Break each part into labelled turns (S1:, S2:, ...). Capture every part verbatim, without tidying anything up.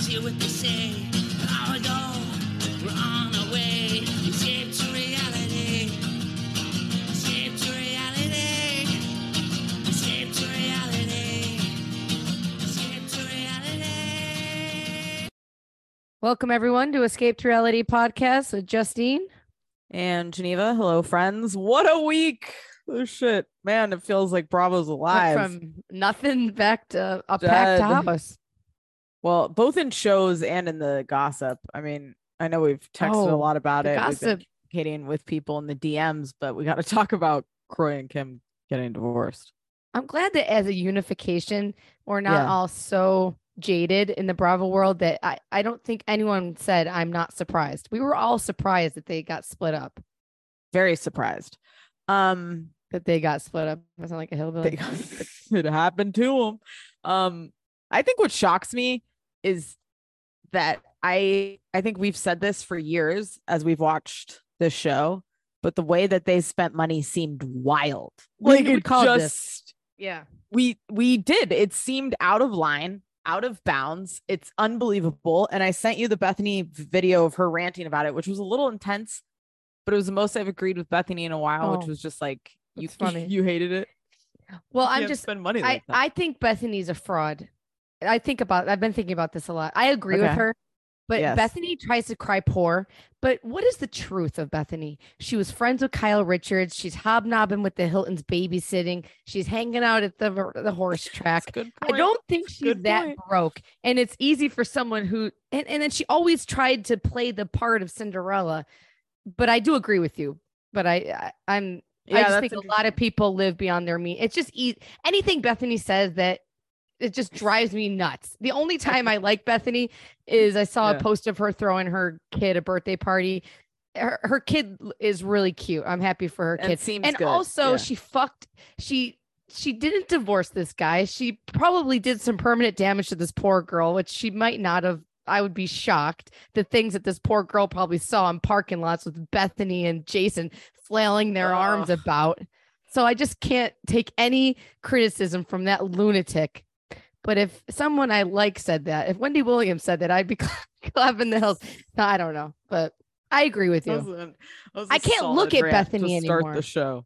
S1: hear what they say. An hour ago, we're on our way. Escape to reality. Escape to reality. Escape to reality. Escape to reality.
S2: Welcome everyone to Escape to Reality podcast with Justine
S3: and Geneva. Hello, friends. What a week! Oh shit, man! It feels like Bravo's alive.
S2: Went from nothing back to a
S3: Dead.
S2: packed house.
S3: Well, both in shows and in the gossip. I mean, I know we've texted
S2: Oh,
S3: a lot about
S2: the
S3: it.
S2: gossip.
S3: We've been communicating with people in the D Ms, but we got to talk about Kroy and Kim getting divorced.
S2: I'm glad that as a unification, we're not
S3: Yeah.
S2: all so jaded in the Bravo world that I, I don't think anyone said I'm not surprised. We were all surprised that they got split up.
S3: Very surprised. Um,
S2: That they got split up. I sound like a hillbilly.
S3: they got, it happened to them. Um, I think what shocks me is that I I think we've said this for years as we've watched this show, but the way that they spent money seemed wild.
S2: We-
S3: Like
S2: we
S3: it
S2: called
S3: just
S2: this. Yeah.
S3: we we did. It seemed out of line, out of bounds. It's unbelievable. And I sent you the Bethany video of her ranting about it, which was a little intense, but it was the most I've agreed with Bethany in a while,
S2: Oh,
S3: which was just like you
S2: that's funny.
S3: you hated it.
S2: Well,
S3: You
S2: I'm
S3: can't
S2: just
S3: spend money
S2: I,
S3: like that.
S2: I think Bethany's a fraud. I think about I've been thinking about this a lot. I agree with
S3: Okay.
S2: her, but
S3: Yes.
S2: Bethany tries to cry poor. But what is the truth of Bethany? She was friends with Kyle Richards. She's hobnobbing with the Hiltons babysitting. She's hanging out at the the horse
S3: That's
S2: track.
S3: a good
S2: I
S3: point.
S2: don't think
S3: That's a
S2: she's
S3: good
S2: that
S3: point.
S2: broke. And it's easy for someone who and, and then she always tried to play the part of Cinderella. But I do agree with you. But I, I I'm I
S3: Yeah,
S2: just
S3: that's
S2: think a lot
S3: interesting.
S2: of people live beyond their means. It's just e- anything Bethany says that it just drives me nuts. The only time I like Bethany is I saw
S3: Yeah.
S2: a post of her throwing her kid a birthday party. Her, her kid is really cute. I'm happy for her
S3: And
S2: kid.
S3: seems
S2: And
S3: good.
S2: also
S3: Yeah.
S2: she fucked she she didn't divorce this guy. She probably did some permanent damage to this poor girl, which she might not have. I would be shocked. The things that this poor girl probably saw in parking lots with Bethany and Jason flailing their arms
S3: Ugh.
S2: about. So I just can't take any criticism from that lunatic. But if someone I like said that, if Wendy Williams said that, I'd be clapping the hills. No, I don't know, but I agree with
S3: That
S2: you.
S3: was a- that was
S2: I
S3: a
S2: can't
S3: solid
S2: look at
S3: rant
S2: Bethany
S3: to start
S2: anymore.
S3: the show.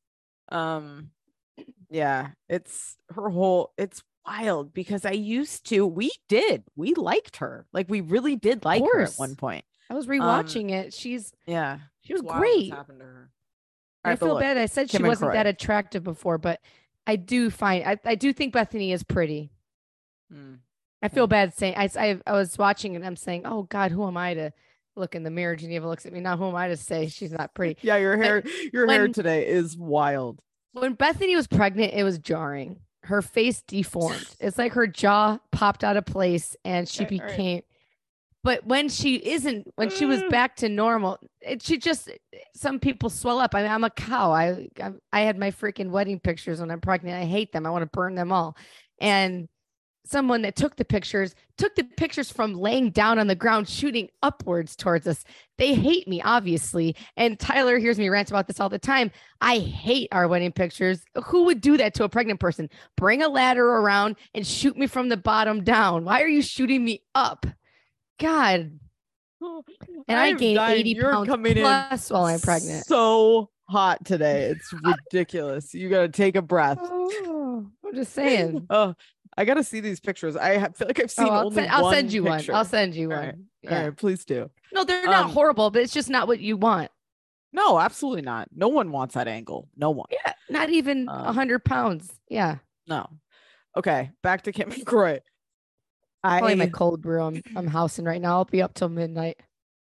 S3: Um, yeah, it's her whole. It's wild because I used to. We did. We liked her. Like we really did like her at
S2: course.
S3: one point.
S2: I was rewatching it. She's
S3: Yeah,
S2: she was
S3: it's wild what's
S2: great.
S3: happened to her.
S2: I
S3: Alright, but
S2: feel
S3: look,
S2: bad. I said
S3: Kim
S2: she
S3: and
S2: wasn't
S3: Kroy.
S2: that attractive before, but I do find I, I do think Bethany is pretty.
S3: Hmm.
S2: I feel bad saying I, I I was watching and I'm saying, oh God, who am I to look in the mirror? Geneva looks at me now. Who am I to say she's not pretty?
S3: Yeah, your hair, your hair
S2: when-
S3: today is wild.
S2: When Bethany was pregnant, it was jarring. Her face deformed. It's like her jaw popped out of place and she
S3: Okay, all right.
S2: became. But when she isn't, when she was
S3: Mm.
S2: back to normal, it she just some people swell up. I mean, I'm a cow. I I, I had my freaking wedding pictures when I'm pregnant. I hate them. I want to burn them all. And someone that took the pictures took the pictures from laying down on the ground, shooting upwards towards us. They hate me, obviously. And Tyler hears me rant about this all the time. I hate our wedding pictures. Who would do that to a pregnant person? Bring a ladder around and shoot me from the bottom down. Why are you shooting me up? God. And I,
S3: am
S2: gained
S3: dying.
S2: eighty
S3: You're
S2: pounds
S3: coming in
S2: plus while I'm pregnant.
S3: So hot today. It's ridiculous. You got to take a breath.
S2: Oh, I'm just saying.
S3: Oh, I got to see these pictures. I ha- feel like I've seen
S2: Oh, I'll,
S3: only
S2: send, I'll
S3: one
S2: send you
S3: picture.
S2: one. I'll send you
S3: All
S2: one.
S3: right.
S2: Yeah.
S3: All right, please do.
S2: No, they're not
S3: Um,
S2: horrible, but it's just not what you want.
S3: No, absolutely not. No one wants that angle. No one.
S2: Yeah, not even a
S3: Um,
S2: hundred pounds. Yeah,
S3: No. Okay, back to Kim and Kroy.
S2: probably my
S3: I
S2: cold brew. I'm I'm housing right now. I'll be up till midnight.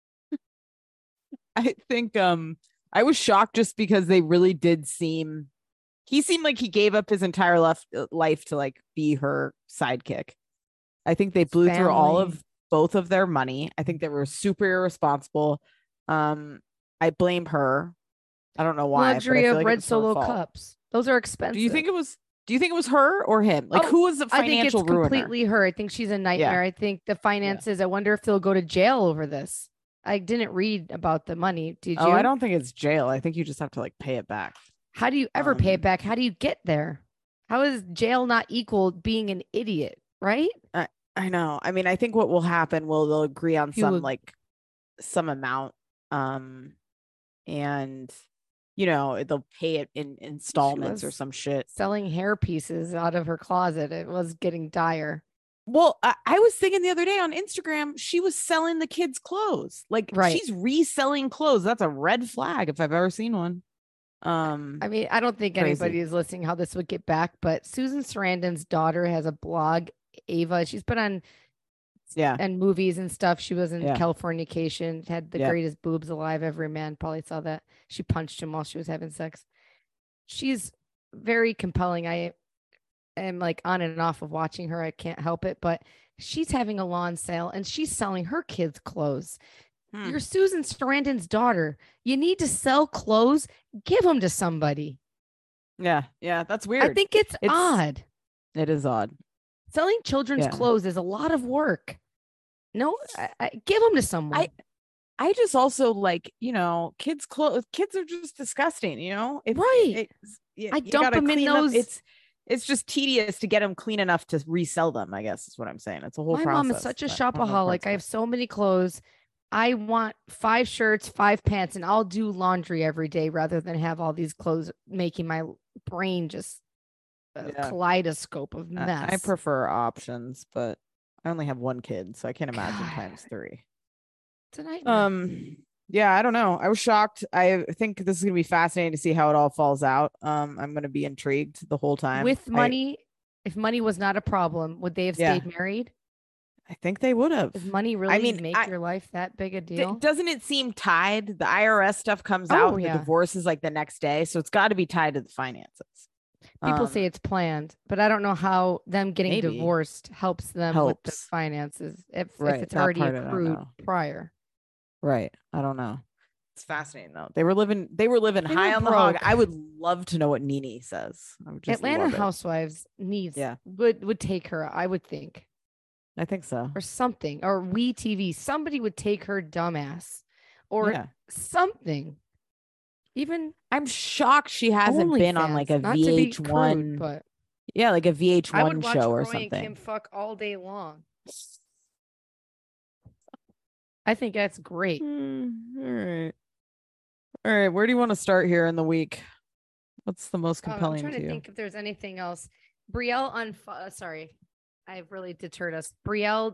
S3: I think um I was shocked just because they really did seem he seemed like he gave up his entire left life to like be her sidekick. I think they blew through all
S2: family.
S3: of both of their money. I think they were super irresponsible. Um I blame her. I don't know why. but I
S2: Luxury
S3: feel
S2: of
S3: like it
S2: red
S3: was her
S2: solo
S3: fault.
S2: cups. Those are expensive.
S3: Do you think it was do you think it was her or him? Like
S2: Oh,
S3: who was the
S2: I think it's
S3: financial ruiner?
S2: completely her. I think she's a nightmare. I think the finances. I wonder if they'll go to jail over this. I didn't read about the money. Did you?
S3: Oh, I don't think it's jail. I think you just have to like pay it back.
S2: How do you ever pay it
S3: Um,
S2: back? How do you get there? How is jail not equal being an idiot? Right?
S3: I I know. I mean, I think what will happen will they'll agree on
S2: Few
S3: some
S2: of-
S3: like some amount, um, and you know they'll pay it in installments or
S2: was-
S3: some shit.
S2: Selling hair pieces out of her closet. It was getting dire.
S3: Well, I, I was thinking the other day on Instagram, she was selling the kids' clothes. Like
S2: Right.
S3: she's reselling clothes. That's a red flag if I've ever seen one. Um,
S2: I mean, I don't think
S3: Crazy.
S2: anybody is listening how this would get back, but Susan Sarandon's daughter has a blog, Ava. She's been on
S3: yeah,
S2: and movies and stuff. She was in
S3: Yeah.
S2: Californication, had the
S3: Yeah.
S2: greatest boobs alive. Every man probably saw that. She punched him while she was having sex. She's very compelling. I am like on and off of watching her. I can't help it, but she's having a lawn sale and she's selling her kids' clothes.
S3: Hmm.
S2: You're Susan Sarandon's daughter. You need to sell clothes. Give them to somebody.
S3: yeah, yeah. That's weird.
S2: I think it's,
S3: It's-
S2: odd.
S3: it is odd.
S2: Selling children's
S3: Yeah.
S2: clothes is a lot of work. No, I, I, give them to someone.
S3: I just also like, you know, kids' clothes. Kids are just disgusting. You know, If-
S2: Right.
S3: it's- you-
S2: I
S3: you
S2: dump
S3: gotta
S2: 'em in
S3: clean up-
S2: those-
S3: It's it's just tedious to get them clean enough to resell them. I guess is what I'm saying. It's a whole
S2: My
S3: process.
S2: mom is such a
S3: but I don't know the
S2: shopaholic. I have
S3: parts
S2: so many clothes. I want five shirts, five pants, and I'll do laundry every day rather than have all these clothes making my brain just a
S3: Yeah.
S2: kaleidoscope of
S3: of it.
S2: mess.
S3: I, I prefer options, but I only have one kid, so I can't imagine
S2: God.
S3: times three.
S2: It's a nightmare.
S3: Um, yeah, I don't know. I was shocked. I think this is gonna be fascinating to see how it all falls out. Um, I'm gonna be intrigued the whole time.
S2: With
S3: I-
S2: money, if money was not a problem, would they have
S3: Yeah.
S2: stayed married?
S3: I, think they would have.
S2: Does money really
S3: mean,
S2: make
S3: I-
S2: your life that big a
S3: D-
S2: deal?
S3: doesn't it seem tied? The I R S stuff comes
S2: Oh,
S3: out, and
S2: yeah.
S3: the divorce is like the next day, so it's got to be tied to the finances.
S2: People
S3: Um,
S2: say it's planned, but I don't know how them getting
S3: Maybe.
S2: divorced helps them with the
S3: Helps.
S2: finances if,
S3: Right,
S2: if it's
S3: that
S2: already
S3: part I don't
S2: accrued
S3: know.
S2: prior.
S3: right. I don't know. It's fascinating though. They were living. They were living
S2: They
S3: high
S2: were
S3: on the hog.
S2: broke.
S3: I would love to know what Nene says. I would just
S2: Atlanta
S3: love it.
S2: Housewives needs
S3: Yeah.
S2: would would take her, I would think,
S3: I think so.
S2: or something, or We T V. Somebody would take her dumbass, or
S3: yeah.
S2: something. Even
S3: I'm shocked she hasn't been on like a
S2: OnlyFans, not to be
S3: V H one.
S2: crude, but
S3: Yeah, like a V H
S2: I
S3: one
S2: would watch
S3: show or
S2: Kroy and
S3: something.
S2: Kim fuck all day long. I think that's great.
S3: Hmm, all right. All right. Where do you want to start here in the week? What's the most
S2: Uh, I'm
S3: compelling
S2: trying
S3: to
S2: to
S3: you?
S2: think if there's anything else. Brielle unfo- uh, sorry, I've really deterred us. Brielle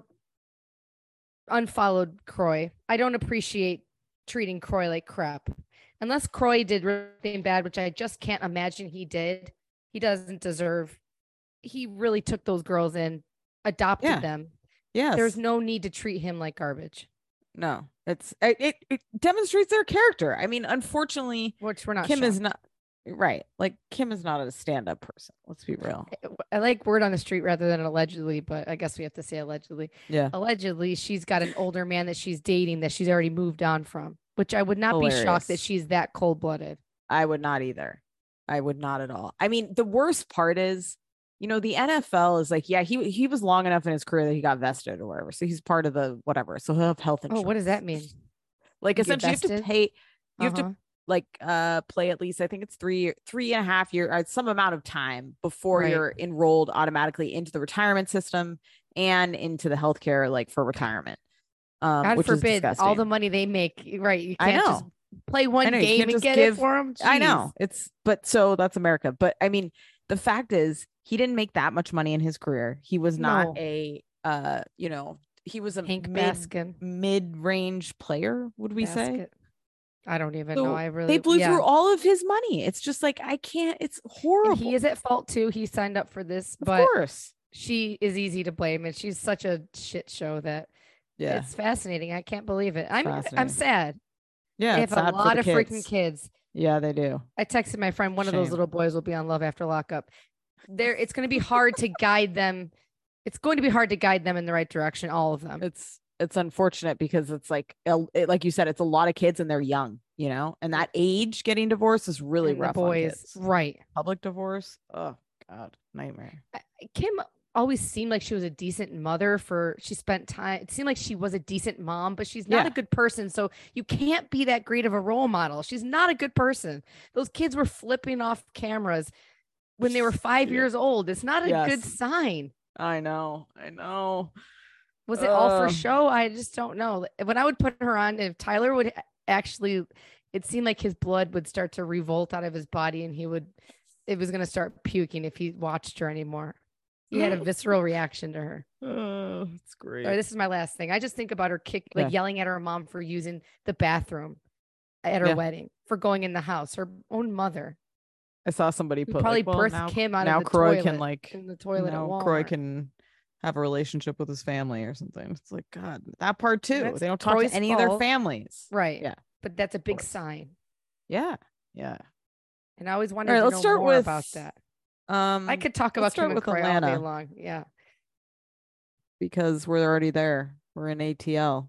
S2: unfollowed Croy. I don't appreciate treating Croy like crap. Unless Croy did something bad, which I just can't imagine he did. He doesn't deserve. He really took those girls in, adopted
S3: Yeah.
S2: them.
S3: Yes.
S2: There's no need to treat him like garbage,
S3: no. It's it, it it demonstrates their character. I mean, unfortunately,
S2: which we're not.
S3: Kim is
S2: shocked.
S3: not right. Like Kim is not a stand-up person. Let's be real.
S2: I like word on the street rather than allegedly, but I guess we have to say allegedly.
S3: Yeah.
S2: Allegedly, she's got an older man that she's dating that she's already moved on from, which I would not be shocked that
S3: Hilarious.
S2: she's that cold blooded.
S3: I would not either. I would not at all. I mean, the worst part is, you know, the N F L is like, yeah, he he was long enough in his career that he got vested or whatever. So he's part of the whatever. So he'll have health
S2: Oh,
S3: insurance.
S2: what does that mean?
S3: Like
S2: You get
S3: essentially you have to
S2: vested?
S3: pay you have to
S2: Uh-huh.
S3: like uh play at least I think it's three three and a half year uh, some amount of time before
S2: Right.
S3: you're enrolled automatically into the retirement system and into the healthcare like for retirement. Um
S2: God
S3: which
S2: forbid
S3: is
S2: all the
S3: disgusting.
S2: money they make. Right. You
S3: I
S2: can't just
S3: know.
S2: play one
S3: know, you
S2: game
S3: can't
S2: and
S3: just
S2: get
S3: give-
S2: it for them.
S3: I know. It's but so that's America. But I mean, the fact is he didn't make that much money in his career. He was not
S2: No.
S3: a uh, you know, he was a
S2: Hank
S3: mid
S2: Baskin.
S3: mid-range player, would we say?
S2: Basket. I don't even
S3: So
S2: know. I really
S3: they blew
S2: yeah.
S3: through all of his money. It's just like I can't, it's horrible.
S2: And he is at fault too. He signed up for this,
S3: of
S2: but
S3: course.
S2: she is easy to blame, and she's such a shit show that
S3: Yeah.
S2: it's fascinating. I can't believe it. I'm I'm
S3: fascinating.
S2: sad.
S3: Yeah.
S2: They
S3: it's
S2: have a
S3: sad for
S2: lot
S3: the
S2: of freaking
S3: kids.
S2: kids.
S3: Yeah, they do.
S2: I texted my friend, one of those
S3: Shame.
S2: little boys will be on Love After Lockup. There, it's going to be hard to guide them. It's going to be hard to guide them in the right direction. All of them.
S3: It's it's unfortunate because it's like a- it, like you said, it's a lot of kids and they're young, you know, and that age getting divorced is really
S2: And the
S3: rough on
S2: boys,
S3: kids.
S2: right?
S3: Public divorce. Oh God, nightmare.
S2: Kim always seemed like she was a decent mother. For she spent time. It seemed like she was a decent mom, but she's not
S3: Yeah.
S2: a good person. So you can't be that great of a role model. She's not a good person. Those kids were flipping off cameras when they were five
S3: Yeah.
S2: years old. It's not a good
S3: Yes.
S2: sign.
S3: I know. I know.
S2: Was it all for
S3: Ugh.
S2: show? I just don't know. When I would put her on, if Tyler would actually, it seemed like his blood would start to revolt out of his body and he would, it was going to start puking if he watched her anymore. He had a visceral reaction to her.
S3: Oh, it's great.
S2: All right, this is my last thing. I just think about her kick, like
S3: Yeah.
S2: yelling at her mom for using the bathroom at her
S3: Yeah.
S2: wedding, for going in the house, her own mother.
S3: I saw somebody
S2: Who
S3: put
S2: probably
S3: like, well,
S2: birthed
S3: now,
S2: Kim out
S3: now
S2: of the
S3: Croy
S2: toilet,
S3: can like
S2: in the toilet at
S3: now
S2: Walmart.
S3: Croy can have a relationship with his family or something. It's like, God, that part too.
S2: That's
S3: They don't talk
S2: Croy's
S3: to any of their
S2: fault.
S3: families.
S2: Right.
S3: Yeah.
S2: But that's a big
S3: course.
S2: sign.
S3: Yeah. Yeah.
S2: And I always wanted
S3: right,
S2: to
S3: let's
S2: know
S3: start
S2: more
S3: with-
S2: about that.
S3: Um,
S2: I could talk about
S3: let's
S2: Kim
S3: start
S2: and
S3: with
S2: Croy all day
S3: Atlanta.
S2: long. Yeah.
S3: because we're already there. We're in A T L.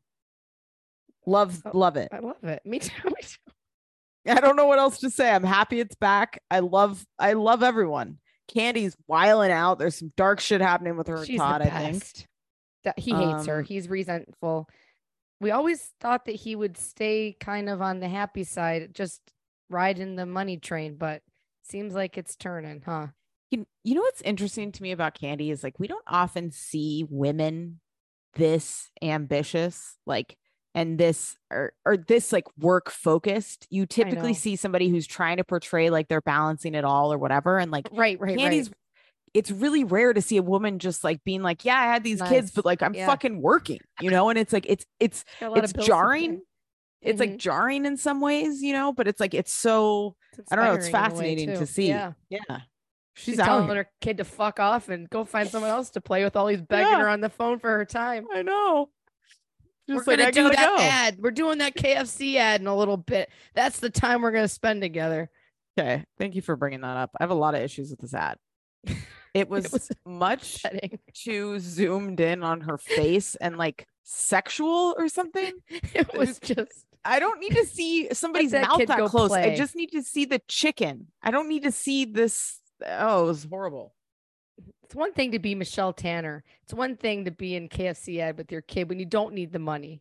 S3: Love,
S2: Oh,
S3: love it.
S2: I love it. Me too. Me too.
S3: I don't know what else to say. I'm happy it's back. I love, I love everyone. Candy's wiling out. There's some dark shit happening with her and
S2: She's
S3: Todd,
S2: the
S3: I think.
S2: best. That he hates her.
S3: Um,
S2: He's resentful. We always thought that he would stay kind of on the happy side, just riding the money train, but seems like it's turning, huh?
S3: You, you know what's interesting to me about Candy is like we don't often see women this ambitious, like, and this or or this like work focused. You typically
S2: know.
S3: see somebody who's trying to portray like they're balancing it all or whatever. And like
S2: Right, right,
S3: Candy's,
S2: right.
S3: it's really rare to see a woman just like being like, yeah, I had these kids,
S2: Nice.
S3: but like I'm
S2: Yeah.
S3: fucking working, you know? And it's like it's it's
S2: Got a lot
S3: it's
S2: of bills to pay.
S3: jarring. It's like
S2: Mhm.
S3: jarring in some ways, you know, but it's like it's so
S2: It's
S3: I don't know, it's
S2: inspiring in a way,
S3: fascinating to
S2: too.
S3: see.
S2: Yeah.
S3: Yeah.
S2: She's,
S3: She's out
S2: telling
S3: here.
S2: her kid to fuck off and go find someone else to play with. All he's begging
S3: Yeah.
S2: her on the phone for her time.
S3: I know. Just
S2: we're
S3: like
S2: gonna
S3: I
S2: do
S3: gotta
S2: that
S3: go.
S2: ad. We're doing that K F C ad in a little bit. That's the time we're gonna spend together.
S3: Okay. Thank you for bringing that up. I have a lot of issues with this ad. It was,
S2: was
S3: much
S2: Upsetting.
S3: too zoomed in on her face and like sexual or something.
S2: It was just
S3: I don't need to see somebody's
S2: that
S3: mouth
S2: kid
S3: that
S2: go
S3: close. I
S2: play.
S3: just need to see the chicken. I don't need to see this. Oh, it was horrible.
S2: it's one thing to be Michelle Tanner. It's one thing to be in K F C ad with your kid when you don't need the money.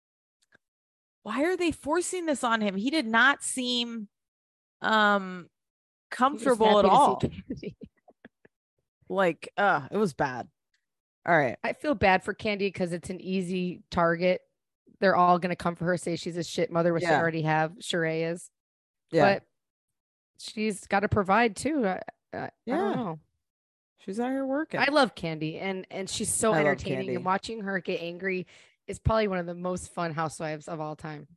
S3: Why are they forcing this on him? He did not seem um
S2: He was
S3: comfortable at
S2: happy to see
S3: all.
S2: Candy.
S3: Like, uh, it was bad. All right.
S2: I feel bad for Candy because it's an easy target. They're all gonna come for her, say she's a shit mother, which they
S3: Yeah.
S2: already have. Sheree is,
S3: Yeah.
S2: but she's got to provide too. I, I, I
S3: Yeah.
S2: don't know.
S3: She's out here working.
S2: I love Candy, and and she's so
S3: I love
S2: entertaining.
S3: Candy.
S2: And watching her get angry is probably one of the most fun housewives of all time.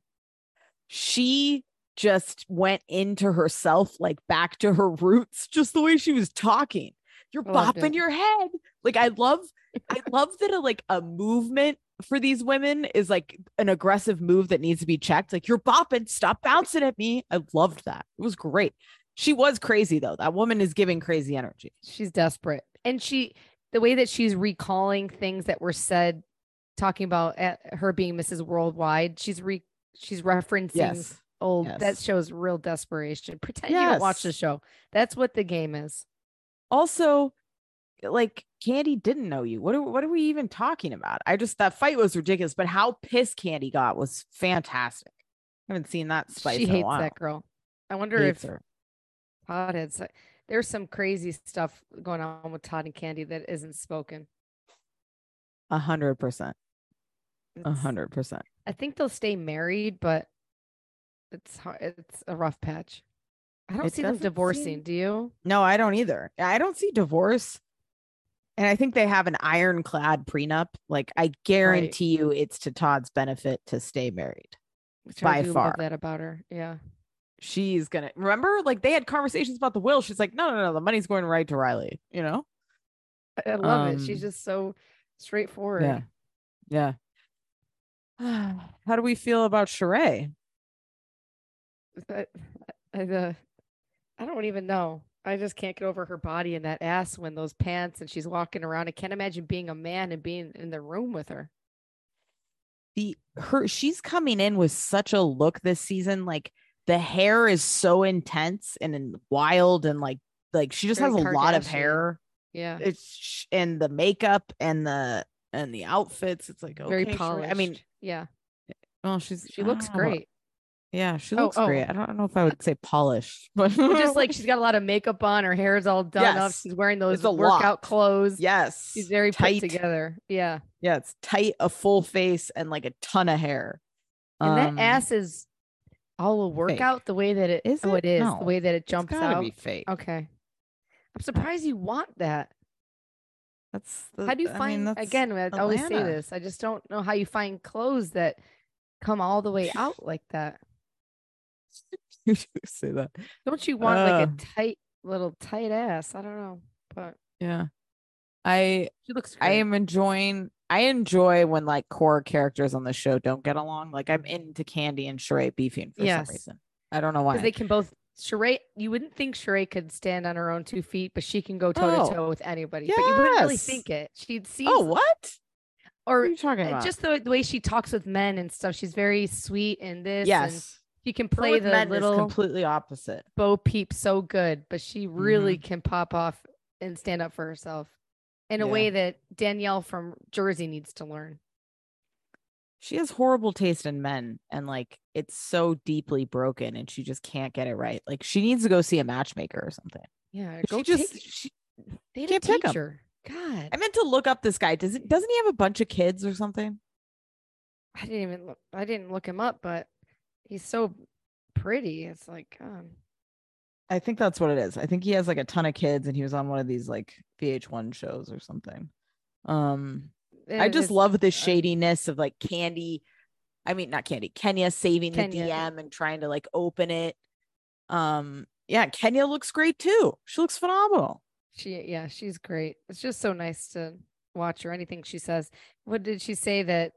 S3: She just went into herself, like back to her roots, just the way she was talking. You're
S2: I loved
S3: bopping
S2: it.
S3: your head. Like I love, I love that a, like a movement for these women is like an aggressive move that needs to be checked. Like you're bopping, stop bouncing at me. I loved that. It was great. She was crazy though. That woman is giving crazy energy.
S2: She's desperate, and she the way that she's recalling things that were said, talking about at her being Missus Worldwide. She's re she's referencing
S3: Yes.
S2: old. That
S3: Yes.
S2: shows real desperation. Pretend you don't watch the
S3: Yes.
S2: show. That's what the game is.
S3: Also, like Candy didn't know you. What are, what are we even talking about? I just, that fight was ridiculous, but how pissed Candy got was fantastic. I haven't seen that spice
S2: She
S3: in a
S2: hates
S3: while.
S2: that girl. I wonder
S3: Hates
S2: if
S3: her.
S2: Todd had. se- There's some crazy stuff going on with Todd and Candy that isn't spoken.
S3: A hundred percent. A
S2: It's-
S3: hundred percent.
S2: I think they'll stay married, but it's hard. It's a rough patch. I don't
S3: It
S2: see them
S3: doesn't
S2: divorcing.
S3: seem-
S2: Do you?
S3: No, I don't either. I don't see divorce. And I think they have an ironclad prenup. Like I guarantee you it's to Todd's benefit to stay married.
S2: Which I
S3: By
S2: do
S3: far.
S2: love that about her. Yeah.
S3: She's gonna remember, like they had conversations about the will. She's like, no, no, no, the money's going right to Riley, you know?
S2: I I love it. She's
S3: Um,
S2: just so straightforward.
S3: Yeah. Yeah. How do we feel about Sheree?
S2: I, I, uh, I don't even know. I just can't get over her body and that ass when those pants and she's walking around. I can't imagine being a man and being in the room with her.
S3: The her she's coming in with such a look this season. Like the hair is so intense and, and wild and like like she just
S2: Very
S3: has a lot of
S2: Kardashian.
S3: hair.
S2: Yeah.
S3: It's sh- and the makeup and the and the outfits. It's like okay,
S2: Very
S3: Sheree.
S2: polished.
S3: I mean,
S2: yeah.
S3: well, she's
S2: She
S3: I
S2: looks
S3: don't know.
S2: great.
S3: Yeah, she
S2: Oh,
S3: looks great.
S2: oh.
S3: I don't know if I would say polished, but
S2: Well, just like she's got a lot of makeup on, her hair's all done up.
S3: yes,
S2: She's wearing those
S3: it's a
S2: workout
S3: lot.
S2: clothes. She's
S3: Yes,
S2: very put
S3: tight.
S2: together. Yeah.
S3: Yeah, it's tight, a full face, and like a ton of hair.
S2: And that
S3: Um,
S2: ass is all a workout
S3: fake.
S2: the way that it
S3: Is
S2: oh
S3: it?
S2: it is the
S3: No,
S2: way that it
S3: it's
S2: jumps
S3: gotta
S2: out.
S3: be fake.
S2: Okay. I'm surprised you want that.
S3: That's the,
S2: How do you
S3: I
S2: find
S3: mean, that's
S2: again, I always say
S3: Atlanta.
S2: this. I just don't know how you find clothes that come all the way out like that.
S3: You do say that.
S2: Don't you want like
S3: Uh,
S2: a tight little tight ass? I don't know. But
S3: yeah. I
S2: she looks
S3: I
S2: great.
S3: am enjoying I enjoy when like core characters on the show don't get along. Like I'm into Candy and Sheree beefing for
S2: Yes.
S3: some reason. I don't know
S2: Because
S3: why.
S2: they can both Sheree, you wouldn't think Sheree could stand on her own two feet, but she can go toe to
S3: Oh,
S2: toe with anybody. But you wouldn't really
S3: yes.
S2: think it. She seems
S3: Oh, what? What
S2: or
S3: are you talking
S2: uh,
S3: about?
S2: just the, the way she talks with men and stuff. She's very sweet and this and
S3: Yes.
S2: she can
S3: Her
S2: play
S3: with
S2: the
S3: men is
S2: little
S3: completely opposite.
S2: Bo Peep so good, but she really
S3: Mhm.
S2: can pop off and stand up for herself in a
S3: Yeah.
S2: way that Danielle from Jersey needs to learn.
S3: She has horrible taste in men and like it's so deeply broken and she just can't get it right. Like she needs to go see a matchmaker or something.
S2: Yeah,
S3: 'Cause
S2: go
S3: she just
S2: take
S3: she,
S2: date a
S3: can't pick 'em.
S2: teacher. God,
S3: I meant to look up this guy. Does it doesn't he have a bunch of kids or something?
S2: I didn't even look. I didn't look him up, but he's so pretty. It's like, um,
S3: I think that's what it is. I think he has like a ton of kids and he was on one of these like V H one shows or something. Um I
S2: and
S3: just
S2: it's-
S3: love the
S2: uh,
S3: shadiness of like Candy. I mean, not Candy, Kenya saving
S2: Kenya.
S3: the D M and trying to like open it. Um, yeah, Kenya looks great too. She looks phenomenal.
S2: She, yeah, she's great. It's just so nice to watch her. Anything she says. What did she say that?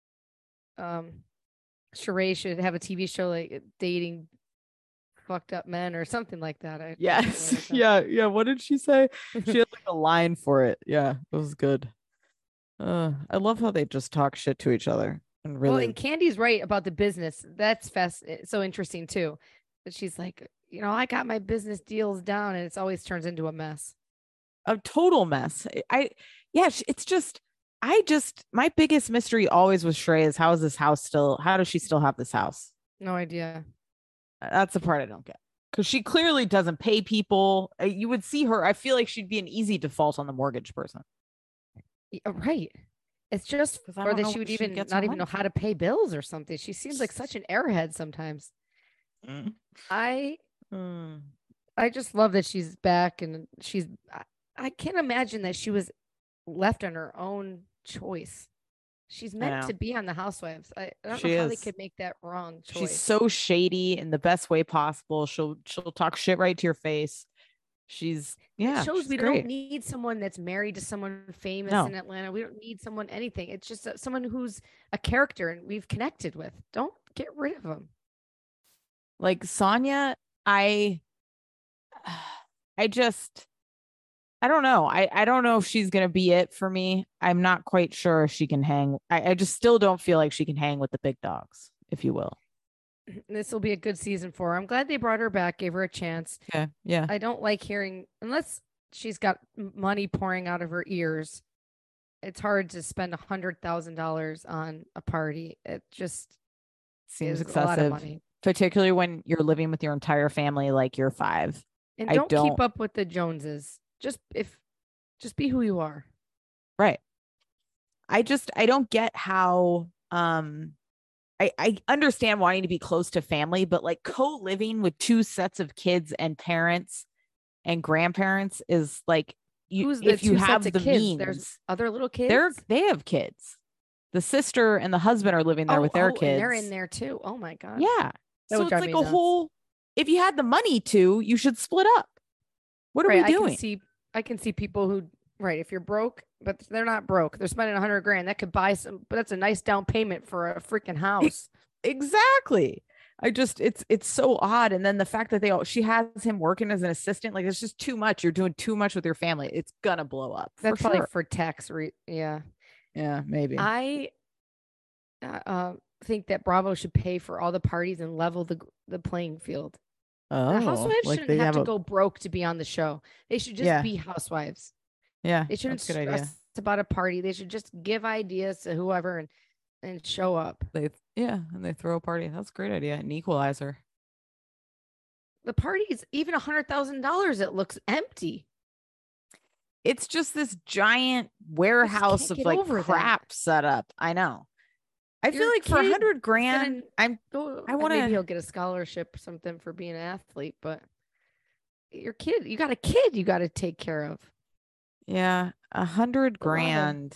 S2: Um, Sheree should have a T V show like dating fucked up men or something like that. I
S3: Yes. yeah, yeah. What did she say? She had like a line for it. Yeah, it was good. Uh, I love how they just talk shit to each other and really
S2: Well, and Candy's right about the business. That's fast. So interesting too. That she's like, you know, I got my business deals down, and it's always turns into a mess.
S3: a total mess. I, I yeah, sh- it's just I just my biggest mystery always was Shrey is how is this house still? How does she still have this house?
S2: No idea.
S3: That's the part I don't get because she clearly doesn't pay people. Uh, You would see her. I feel like she'd be an easy default on the mortgage person.
S2: Yeah, right. It's just,
S3: 'Cause I
S2: or
S3: don't
S2: that
S3: know
S2: she
S3: where
S2: would
S3: she
S2: even
S3: gets
S2: not
S3: her
S2: even know
S3: money
S2: how to pay bills or something. She seems like such an airhead sometimes.
S3: Mm.
S2: I
S3: Mm.
S2: I just love that she's back and she's. I, I can't imagine that she was left on her own choice. She's meant
S3: know.
S2: to be on the Housewives. I, I don't
S3: She
S2: know how they
S3: is.
S2: could make that wrong choice.
S3: She's so shady in the best way possible. She'll she'll talk shit right to your face. She's yeah.
S2: It shows
S3: she's
S2: we
S3: great.
S2: don't need someone that's married to someone famous
S3: No.
S2: in Atlanta. We don't need someone anything. It's just uh, someone who's a character and we've connected with. Don't get rid of them.
S3: Like Sonia, I I just I don't know. I, I don't know if she's gonna be it for me. I'm not quite sure if she can hang. I, I just still don't feel like she can hang with the big dogs, if you will.
S2: This will be a good season for her. I'm glad they brought her back, gave her a chance.
S3: Okay. Yeah.
S2: I don't like hearing unless she's got m- money pouring out of her ears. It's hard to spend a hundred thousand dollars on a party. It just
S3: Seems
S2: is a lot of
S3: excessive,
S2: money.
S3: particularly when you're living with your entire family like you're five.
S2: And
S3: I
S2: don't,
S3: don't-
S2: keep up with the Joneses. Just if, just be who you are.
S3: Right. I just I don't get how um I, I understand wanting to be close to family, but like co-living with two sets of kids and parents and grandparents is like you
S2: Who's the
S3: if you
S2: two
S3: have
S2: sets
S3: the
S2: of kids?
S3: means,
S2: There's other little kids.
S3: they're they have kids. The sister and the husband are living there
S2: oh,
S3: with their
S2: oh,
S3: kids.
S2: and they're in there too. Oh my god.
S3: Yeah.
S2: That
S3: So
S2: would
S3: it's
S2: drive
S3: like
S2: me
S3: a
S2: nuts.
S3: whole if you had the money to, you should split up. What are
S2: Right.
S3: we
S2: I
S3: doing?
S2: can see. I can see people who. Right. If you're broke, but they're not broke, they're spending a hundred grand. That could buy some. But that's a nice down payment for a freaking house.
S3: Exactly. I just it's it's so odd. And then the fact that they all she has him working as an assistant, like it's just too much. You're doing too much with your family. It's gonna blow up.
S2: That's
S3: for
S2: probably
S3: sure.
S2: for tax. Re- yeah.
S3: Yeah, maybe.
S2: I uh, uh, think that Bravo should pay for all the parties and level the the playing field.
S3: oh,
S2: The housewives
S3: like
S2: shouldn't
S3: they
S2: have,
S3: have
S2: to
S3: a
S2: go broke to be on the show. They should just
S3: Yeah.
S2: be housewives.
S3: yeah.
S2: They shouldn't
S3: that's a good
S2: stress
S3: idea.
S2: about a party. They should just give ideas to whoever and and show up.
S3: They yeah, and they throw a party. That's a great idea. An equalizer.
S2: The party's even a hundred thousand dollars. It looks empty.
S3: It's just this giant warehouse
S2: can't
S3: of
S2: get
S3: like
S2: over that.
S3: crap set up. I know. I
S2: Your
S3: feel like for a
S2: kid
S3: hundred
S2: is
S3: grand,
S2: gonna
S3: I'm
S2: Go,
S3: I
S2: uh,
S3: wanna-
S2: maybe he'll get a scholarship or something for being an athlete, but your kid, you got a kid you got to take care of.
S3: yeah, a hundred
S2: A lot of-
S3: grand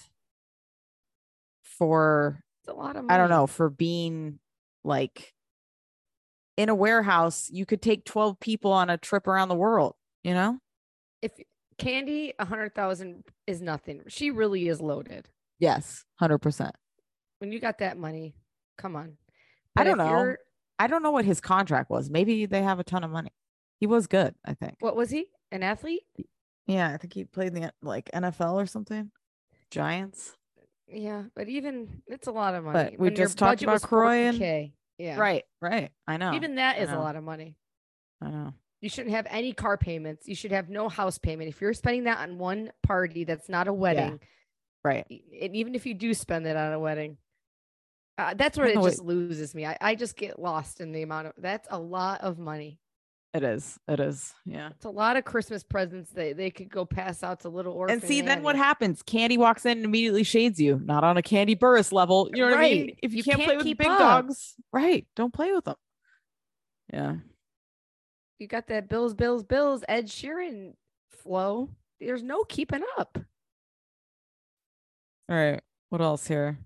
S3: for
S2: It's a lot of money.
S3: I don't know, for being like in a warehouse, you could take twelve people on a trip around the world, you know?
S2: If Candy, a hundred thousand is nothing. She really is loaded.
S3: Yes, one hundred percent.
S2: When you got that money, come on.
S3: I
S2: But
S3: don't
S2: if
S3: know.
S2: you're-
S3: I don't know what his contract was. Maybe they have a ton of money. He was good, I think.
S2: What was he? An athlete?
S3: Yeah, I think he played in the like N F L or something. Giants.
S2: Yeah, but even it's a lot of money.
S3: But we
S2: When your
S3: just talked
S2: budget
S3: about
S2: was
S3: Croy and-
S2: forty K. Yeah.
S3: Right, right. I know.
S2: Even that
S3: I
S2: is a
S3: know.
S2: lot of money.
S3: I know.
S2: You shouldn't have any car payments. You should have no house payment. If you're spending that on one party that's not a wedding,
S3: Right.
S2: e- and even if you do spend it on a wedding, uh, that's where
S3: I
S2: it
S3: know what-
S2: just loses me. I, I just get lost in the amount of that's a lot of money.
S3: It is. It is. Yeah.
S2: It's a lot of Christmas presents that they could go pass out to little orphans.
S3: And see, then what happens? Candy walks in and immediately shades you. Not on a Candy Burris level. You know what I mean?
S2: Right.
S3: If you,
S2: You
S3: can't,
S2: can't
S3: play with
S2: keep
S3: big
S2: up.
S3: dogs, right? Don't play with them. Yeah.
S2: You got that Bills, Bills, Bills, Ed Sheeran flow. There's no keeping up.
S3: All right. What else here?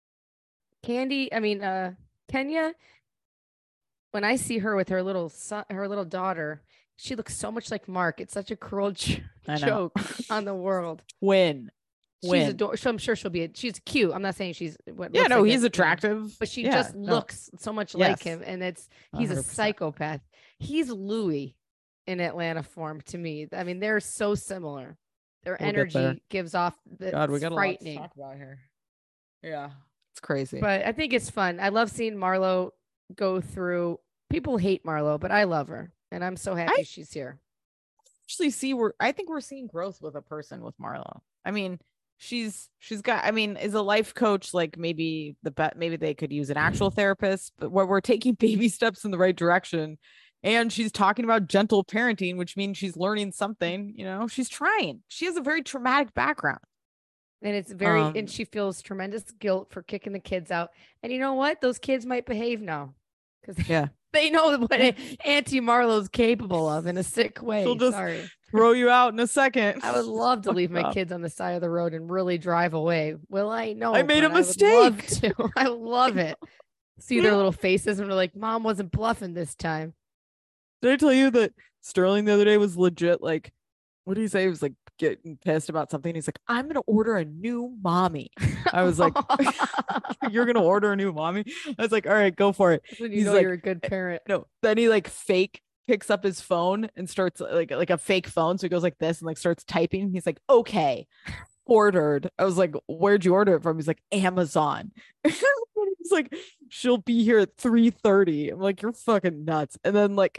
S2: Candy, I mean, uh, Kenya, when I see her with her little son, her little daughter, she looks so much like Mark. It's such a cruel j-
S3: I know.
S2: joke on the world.
S3: Win.
S2: She's
S3: Win.
S2: ador- so I'm sure she'll be. A, she's cute. I'm not saying she's. What
S3: Yeah,
S2: looks
S3: no,
S2: like
S3: he's
S2: a-
S3: attractive.
S2: but she
S3: Yeah,
S2: just
S3: no.
S2: looks so much like
S3: Yes.
S2: him, and it's he's a
S3: one hundred percent.
S2: psychopath. He's Louis in Atlanta form to me. I mean, they're so similar. Their
S3: We'll get there.
S2: energy gives off the
S3: God, we
S2: it's
S3: got a
S2: frightening.
S3: lot to talk about here. Yeah. It's crazy.
S2: But I think it's fun. I love seeing Marlo go through. People hate Marlo, but I love her, and I'm so happy
S3: I-
S2: she's here.
S3: actually see we're I think we're seeing growth with a person with Marlo. I mean, she's she's got I mean, is a life coach like maybe the bet maybe they could use an actual therapist, but where we're taking baby steps in the right direction. And she's talking about gentle parenting, which means she's learning something, you know, she's trying. She has a very traumatic background.
S2: And it's very,
S3: Um,
S2: and she feels tremendous guilt for kicking the kids out. And you know what? Those kids might behave now because
S3: Yeah.
S2: they know what Auntie Marlo's capable of in a sick way.
S3: She'll just
S2: Sorry.
S3: Throw you out in a second.
S2: I would love to leave my
S3: Fucked up.
S2: kids on the side of the road and really drive away. Will I? No.
S3: I made a
S2: but I would love
S3: mistake.
S2: to. I love it. See their little faces and they're like, Mom wasn't bluffing this time.
S3: Did I tell you that Sterling the other day was legit like, what did he say? He was like getting pissed about something. He's like, I'm gonna order a new mommy. I was like, you're gonna order a new mommy? I was like, all right, go for it.
S2: when you
S3: He's
S2: know
S3: like-
S2: you're a good parent.
S3: No, then he like fake picks up his phone and starts like like a fake phone. So he goes like this and like starts typing. He's like, okay, ordered. I was like, where'd you order it from? He's like, Amazon. He's like, she'll be here at three thirty. I'm like, you're fucking nuts. And then like,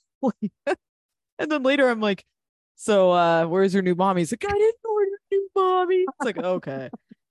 S3: and then later I'm like, so uh, where's your new mommy? He's like, I didn't order a new mommy. It's like, okay.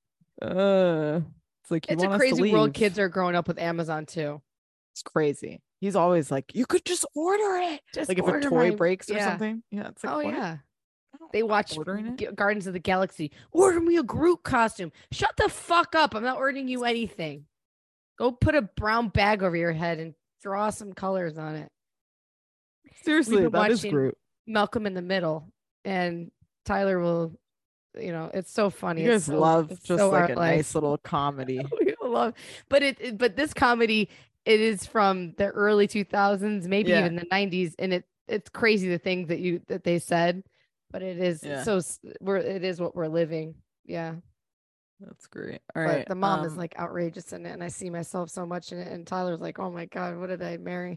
S3: Uh, it's like you
S2: It's a
S3: want us to
S2: crazy world.
S3: leave.
S2: Kids are growing up with Amazon too.
S3: It's crazy. He's always like, you could just order it.
S2: Just
S3: Like if a
S2: order
S3: toy
S2: my-
S3: breaks or
S2: yeah.
S3: something. Yeah. It's like,
S2: Oh
S3: what?
S2: yeah.
S3: No,
S2: They
S3: I'm not
S2: watch
S3: ordering it.
S2: G- Guardians of the Galaxy. Order me a Groot costume. Shut the fuck up. I'm not ordering you anything. Go put a brown bag over your head and draw some colors on it.
S3: Seriously,
S2: been
S3: that is
S2: watching-
S3: Groot.
S2: Malcolm in the Middle, and Tyler will, you know, it's so funny.
S3: You
S2: It's
S3: guys
S2: so-
S3: love
S2: it's
S3: just
S2: so
S3: like
S2: our
S3: a
S2: life.
S3: nice little comedy.
S2: We love, but it, it- but this comedy, it is from the early two thousands, maybe
S3: Yeah.
S2: even the nineties, and it it's crazy the things that you that they said, but it is
S3: Yeah.
S2: so s- we're it is what we're living. Yeah.
S3: That's great. All
S2: But
S3: right.
S2: the mom is
S3: um,
S2: like outrageous in it, and I see myself so much in it. And Tyler's like, "Oh my god, what did I marry?"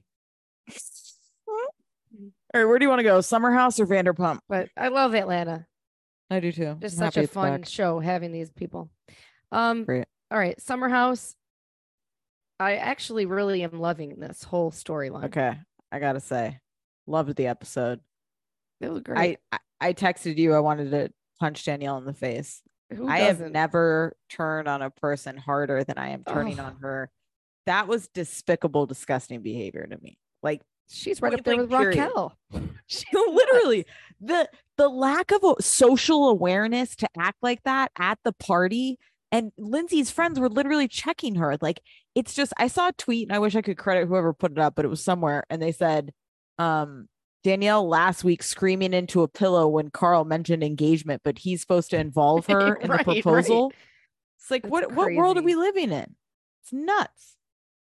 S3: all right, where do you want to go? Summer House or Vanderpump?
S2: But I love Atlanta.
S3: I do too.
S2: Just
S3: I'm
S2: such
S3: happy
S2: a
S3: it's
S2: fun
S3: back.
S2: show having these people. Um,
S3: Great.
S2: all right, Summer House. I actually really am loving this whole storyline.
S3: Okay. I gotta say, loved the episode.
S2: It was great.
S3: I, I I texted you. I wanted to punch Danielle in the face.
S2: Who
S3: I have
S2: doesn't?
S3: never turned on a person harder than I am turning
S2: Ugh.
S3: on her. That was despicable, disgusting behavior to me. Like,
S2: She's right
S3: point
S2: up there
S3: blank
S2: with
S3: period.
S2: Raquel. She's
S3: literally
S2: nuts.
S3: the the lack of a social awareness to act like that at the party. And Lindsay's friends were literally checking her. Like, it's just, I saw a tweet and I wish I could credit whoever put it up, but it was somewhere. And they said, um, Danielle last week screaming into a pillow when Carl mentioned engagement, but he's supposed to involve her in
S2: Right,
S3: the
S2: right.
S3: proposal. It's like,
S2: That's
S3: what, what world are
S2: crazy.
S3: we living in? It's nuts.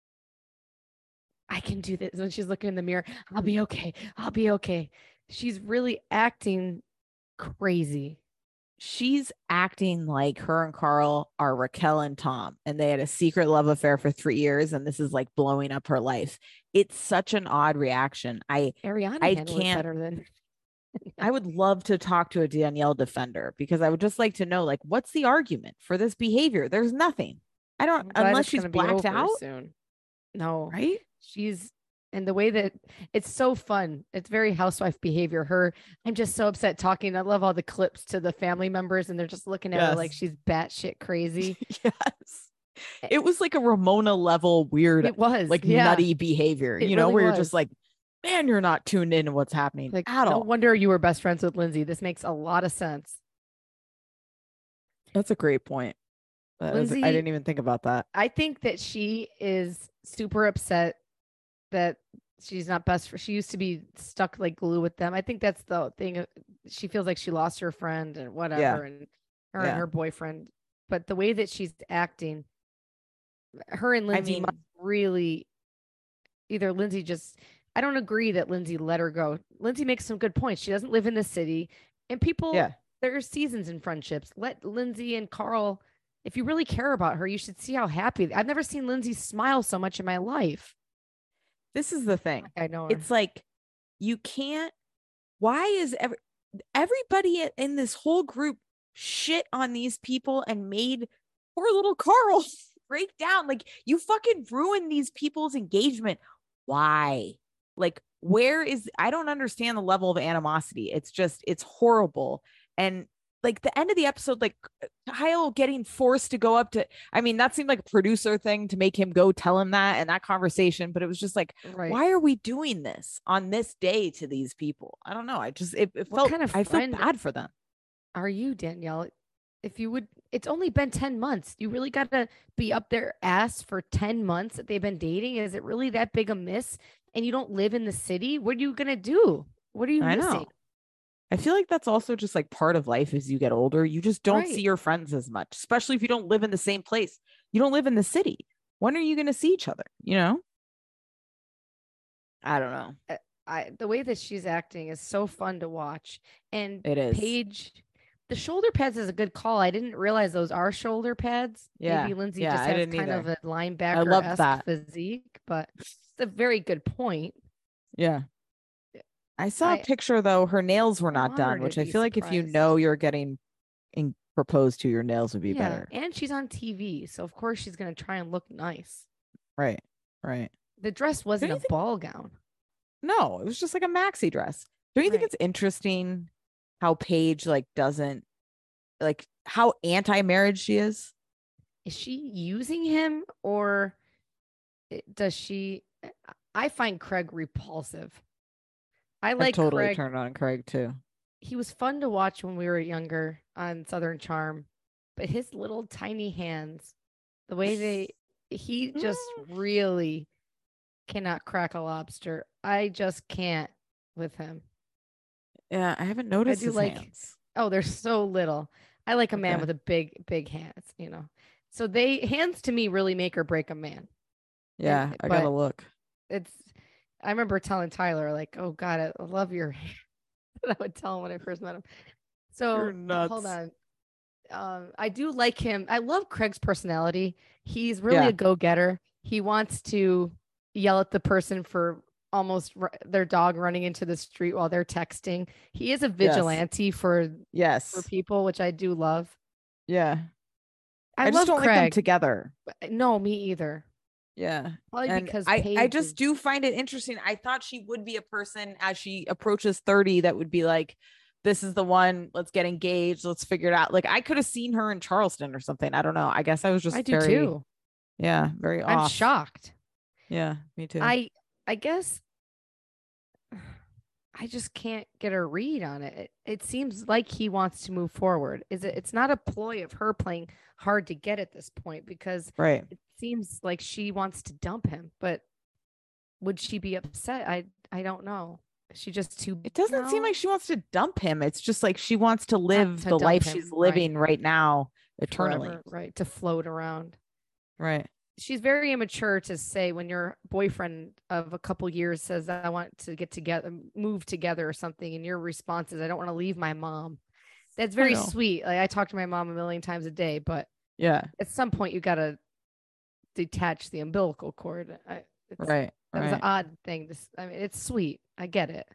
S2: I can do this. When she's looking in the mirror, I'll be okay. I'll be okay. She's really acting crazy.
S3: She's acting like her and Carl are Raquel and Tom, and they had a secret love affair for three years, and this is like blowing up her life. It's such an odd reaction. I
S2: Ariana
S3: I
S2: handled it
S3: can't.
S2: better than
S3: I would love to talk to a Danielle defender because I would just like to know, like, what's the argument for this behavior? There's nothing. I don't,
S2: I'm glad
S3: unless
S2: it's
S3: she's
S2: gonna be
S3: blacked
S2: over
S3: out,
S2: soon. No,
S3: right?
S2: she's and the way that it's so fun. It's very housewife behavior. Her, I'm just so upset talking. I love all the clips to the family members, and they're just looking at her like
S3: Yes.
S2: she's batshit crazy.
S3: Yes. It was like a Ramona level weird,
S2: It was
S3: like
S2: yeah,
S3: nutty behavior,
S2: it
S3: you know,
S2: really
S3: where you're
S2: was.
S3: just like, man, you're not tuned in to what's happening
S2: Like,
S3: at
S2: no
S3: all.
S2: wonder you were best friends with Lindsay. This makes a lot of sense.
S3: That's a great point. That was-
S2: Lindsay,
S3: I didn't even think about that.
S2: I think that she is super upset that she's not best for she used to be stuck like glue with them. I think that's the thing. uh, She feels like she lost her friend and whatever, and her
S3: Yeah.
S2: and her boyfriend. But the way that she's acting, her and
S3: I
S2: Lindsay
S3: mean,
S2: must really either Lindsay just I don't agree that Lindsay let her go. Lindsay makes some good points. She doesn't live in the city, and people
S3: yeah,
S2: there are seasons in friendships. Let Lindsay and Carl, if you really care about her, you should see how happy. I've never seen Lindsay smile so much in my life.
S3: this is the thing.
S2: I know her.
S3: It's like, you can't, why is every, everybody i- in this whole group shit on these people and made poor little Carl break down? Like, you fucking ruined these people's engagement. Why? Like, where is, I don't understand the level of animosity. It's just, it's horrible. And like the end of the episode, like Kyle getting forced to go up to, I mean, that seemed like a producer thing to make him go tell him that and that conversation, but it was just like,
S2: right.
S3: why are we doing this on this day to these people? I don't know. I just, it, it
S2: What
S3: felt,
S2: kind of
S3: I felt
S2: friend
S3: bad for them.
S2: are you, Danielle? If you would, it's only been ten months. You really got to be up their ass for ten months that they've been dating. Is it really that big a miss? And you don't live in the city? What are you going to do? What are you
S3: I
S2: missing?
S3: know. I feel like that's also just like part of life as you get older. You just don't
S2: Right.
S3: see your friends as much, especially if you don't live in the same place. You don't live in the city. When are you going to see each other? You know? I don't know.
S2: I the way that she's acting is so fun to watch. And
S3: It is.
S2: Paige, the shoulder pads is a good call. I didn't realize those are shoulder pads.
S3: Yeah.
S2: Maybe Lindsay
S3: Yeah,
S2: just
S3: I
S2: has
S3: didn't
S2: kind of
S3: either.
S2: a linebacker
S3: loved that.
S2: physique, but it's a very good point.
S3: Yeah. I saw
S2: I-
S3: a picture though. Her nails were
S2: I
S3: not
S2: want
S3: done,
S2: her
S3: which
S2: to
S3: I
S2: be
S3: feel like if you
S2: surprised.
S3: know you're getting in- proposed to, your nails would be
S2: Yeah,
S3: better.
S2: and she's on T V, so of course she's gonna try and look nice.
S3: Right. Right.
S2: The dress wasn't
S3: you
S2: a
S3: think-
S2: ball gown.
S3: No, it was just like a maxi dress. Don't you think
S2: Right.
S3: it's interesting how Paige like doesn't like how anti-marriage she is?
S2: Is she using him or it- does she? I find Craig repulsive. I
S3: I've
S2: like
S3: totally
S2: Craig.
S3: turned on Craig too.
S2: He was fun to watch when we were younger on Southern Charm, but his little tiny hands, the way they, he just really cannot crack a lobster. I just can't with him.
S3: Yeah, I haven't noticed
S2: do
S3: his
S2: like-
S3: hands.
S2: Oh, they're so little. I like a man
S3: Okay.
S2: with a big, big hands, you know. So they hands to me really make or break a man.
S3: Yeah, I gotta
S2: but-
S3: look.
S2: It's I remember telling Tyler, like, oh God, I I love your hair. That I would tell him when I first met him. So
S3: You're nuts.
S2: hold on. Um, I do like him. I love Craig's personality. He's really
S3: Yeah.
S2: a go-getter. He wants to yell at the person for almost r- their dog running into the street while they're texting. He is a vigilante for for
S3: Yes.
S2: people, which I do love.
S3: Yeah.
S2: I,
S3: I, just
S2: love
S3: don't like them
S2: Craig.
S3: together.
S2: but- no, me either.
S3: Yeah.
S2: Probably
S3: And
S2: because
S3: I, I
S2: Paige
S3: just
S2: is-
S3: do find it interesting. I thought she would be a person as she approaches thirty that would be like, this is the one, let's get engaged, let's figure it out. Like I could have seen her in Charleston or something. I don't know. I guess I was just
S2: I do
S3: very,
S2: too.
S3: yeah, very
S2: I'm
S3: off.
S2: shocked.
S3: Yeah, me too.
S2: I I guess I just can't get a read on it. it. It seems like he wants to move forward. Is it? It's not a ploy of her playing hard to get at this point because
S3: right.
S2: it seems like she wants to dump him. But would she be upset? I I don't know. Is she just too.
S3: It doesn't
S2: no?
S3: seem like she wants to dump him. It's just like she wants to live
S2: to
S3: the
S2: dump
S3: life
S2: him,
S3: she's
S2: right.
S3: living right, now eternally.
S2: Forever, right, to float around.
S3: Right.
S2: She's very immature to say when your boyfriend of a couple years says I want to get together, move together or something, and your response is I don't want to leave my mom. That's very sweet. Like I talk to my mom a million times a day, but
S3: yeah,
S2: at some point you got to detach the umbilical cord. I, it's,
S3: right.
S2: That
S3: right.
S2: was an odd thing. To, I mean, it's sweet. I get it.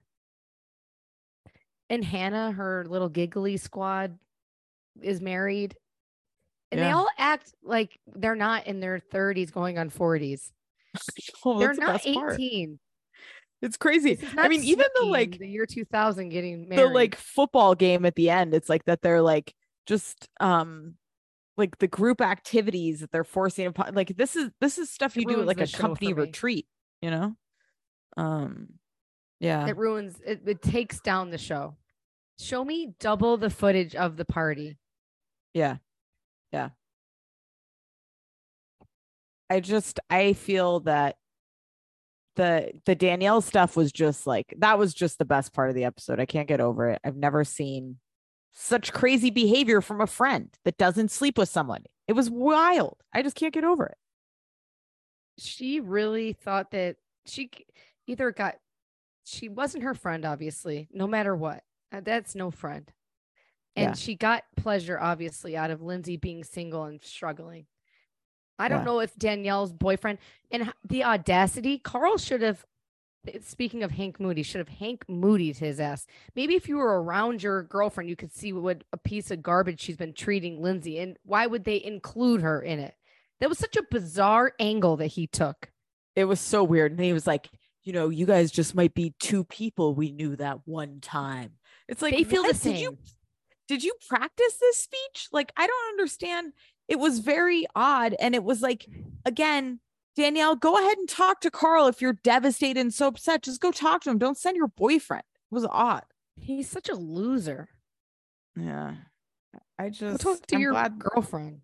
S2: And Hannah, her little giggly squad, is married. And yeah. they all act like they're not in their thirties going on forties.
S3: Oh,
S2: they're
S3: the
S2: not eighteen.
S3: Part. It's crazy. I mean, even the like
S2: the year two thousand getting married.
S3: The like football game at the end, it's like that they're like just um like the group activities that they're forcing upon. Like this is this is stuff you do at like a company retreat, you know? Um yeah.
S2: It ruins it, it takes down the show. Show me double the footage of the party.
S3: Yeah. Yeah. I just I feel that the the Danielle stuff was just like that was just the best part of the episode. I can't get over it. I've never seen such crazy behavior from a friend that doesn't sleep with someone. It was wild. I just can't get over it.
S2: She really thought that she either got she wasn't her friend, obviously, no matter what. That's no friend. And yeah. she got pleasure, obviously, out of Lindsay being single and struggling. I don't yeah. know if Danielle's boyfriend and the audacity, Carl should have, speaking of Hank Moody, should have Hank Moody'd his ass. Maybe if you were around your girlfriend, you could see what a piece of garbage she's been treating Lindsay. And why would they include her in it? That was such a bizarre angle that he took.
S3: It was so weird. And he was like, you know, you guys just might be two people we knew that one time. It's like,
S2: they feel
S3: what?
S2: the same.
S3: Did you, did you practice this speech? Like, I don't understand. It was very odd. And it was like, again, Danielle, go ahead and talk to Carl. If you're devastated and so upset, just go talk to him. Don't send your boyfriend. It was odd.
S2: He's such a loser.
S3: Yeah. I just
S2: go talk to
S3: I'm
S2: your
S3: glad.
S2: girlfriend.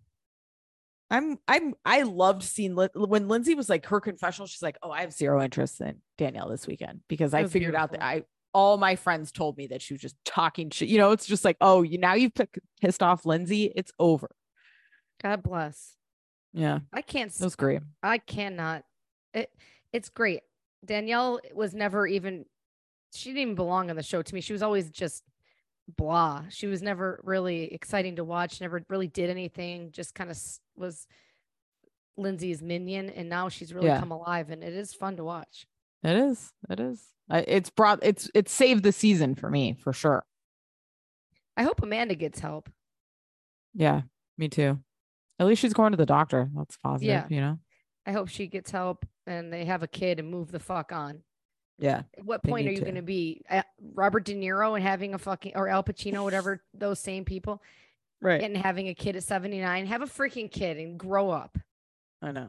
S3: I'm I'm I loved seeing when Lindsay was like her confessional. She's like, oh, I have zero interest in Danielle this weekend because I figured beautiful. out that I all my friends told me that she was just talking shit. You know, it's just like, oh, you now you've p- pissed off Lindsay. It's over.
S2: God bless.
S3: Yeah,
S2: I can't.
S3: It was great.
S2: I cannot. It it's great. Danielle was never even. She didn't even belong on the show to me. She was always just blah. She was never really exciting to watch. Never really did anything. Just kind of was Lindsay's minion, and now she's really yeah. come alive, and it is fun to watch.
S3: It is. It is. It's brought. It's it's saved the season for me for sure.
S2: I hope Amanda gets help.
S3: Yeah, me too. At least she's going to the doctor. That's positive.
S2: Yeah.
S3: You know.
S2: I hope she gets help and they have a kid and move the fuck on.
S3: Yeah.
S2: At what point are you going to be at Robert De Niro and having a fucking, or Al Pacino, whatever, those same people.
S3: Right.
S2: And having a kid at seventy-nine, have a freaking kid and grow up.
S3: I know.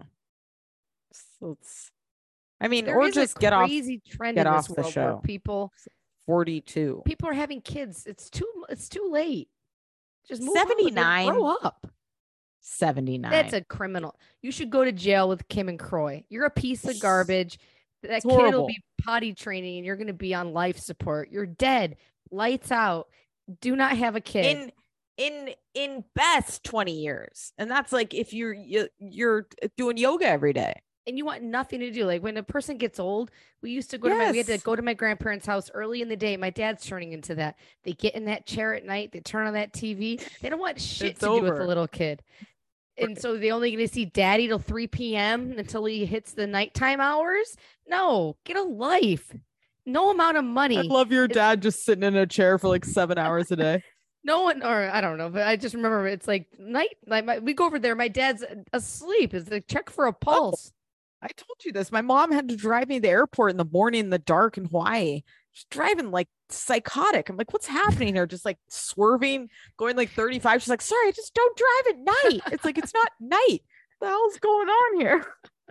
S3: So it's, I mean,
S2: there
S3: or
S2: is
S3: just
S2: a
S3: get off,
S2: crazy trend
S3: get
S2: in
S3: off
S2: this
S3: the
S2: world
S3: show.
S2: Where people,
S3: forty-two.
S2: People are having kids. It's too, it's too late. Just move
S3: seventy-nine.
S2: On with it. Grow up.
S3: seventy-nine.
S2: That's a criminal. You should go to jail with Kim and Croy. You're a piece of garbage. That kid will be potty training and you're going to be on life support. You're dead. Lights out. Do not have a kid.
S3: In in in best twenty years. And that's like if you're you, you're doing yoga every day.
S2: And you want nothing to do. Like when a person gets old, we used to go yes. to my we had to go to my grandparents' house early in the day. My dad's turning into that. They get in that chair at night, they turn on that T V. They don't want shit
S3: it's
S2: to
S3: over.
S2: do with a little kid. And so they only going to see daddy till three p.m. until he hits the nighttime hours. No, get a life. No amount of money.
S3: I love your dad just sitting in a chair for like seven hours a day.
S2: No one, or I don't know, but I just remember it's like night. Like my, we go over there. My dad's asleep. It's like check for a pulse.
S3: Oh, I told you this. My mom had to drive me to the airport in the morning in the dark in Hawaii. She's driving like psychotic. I'm like, what's happening here? Just like swerving, going like thirty-five. She's like, sorry, just don't drive at night. It's like, it's not night. What the hell's going on here?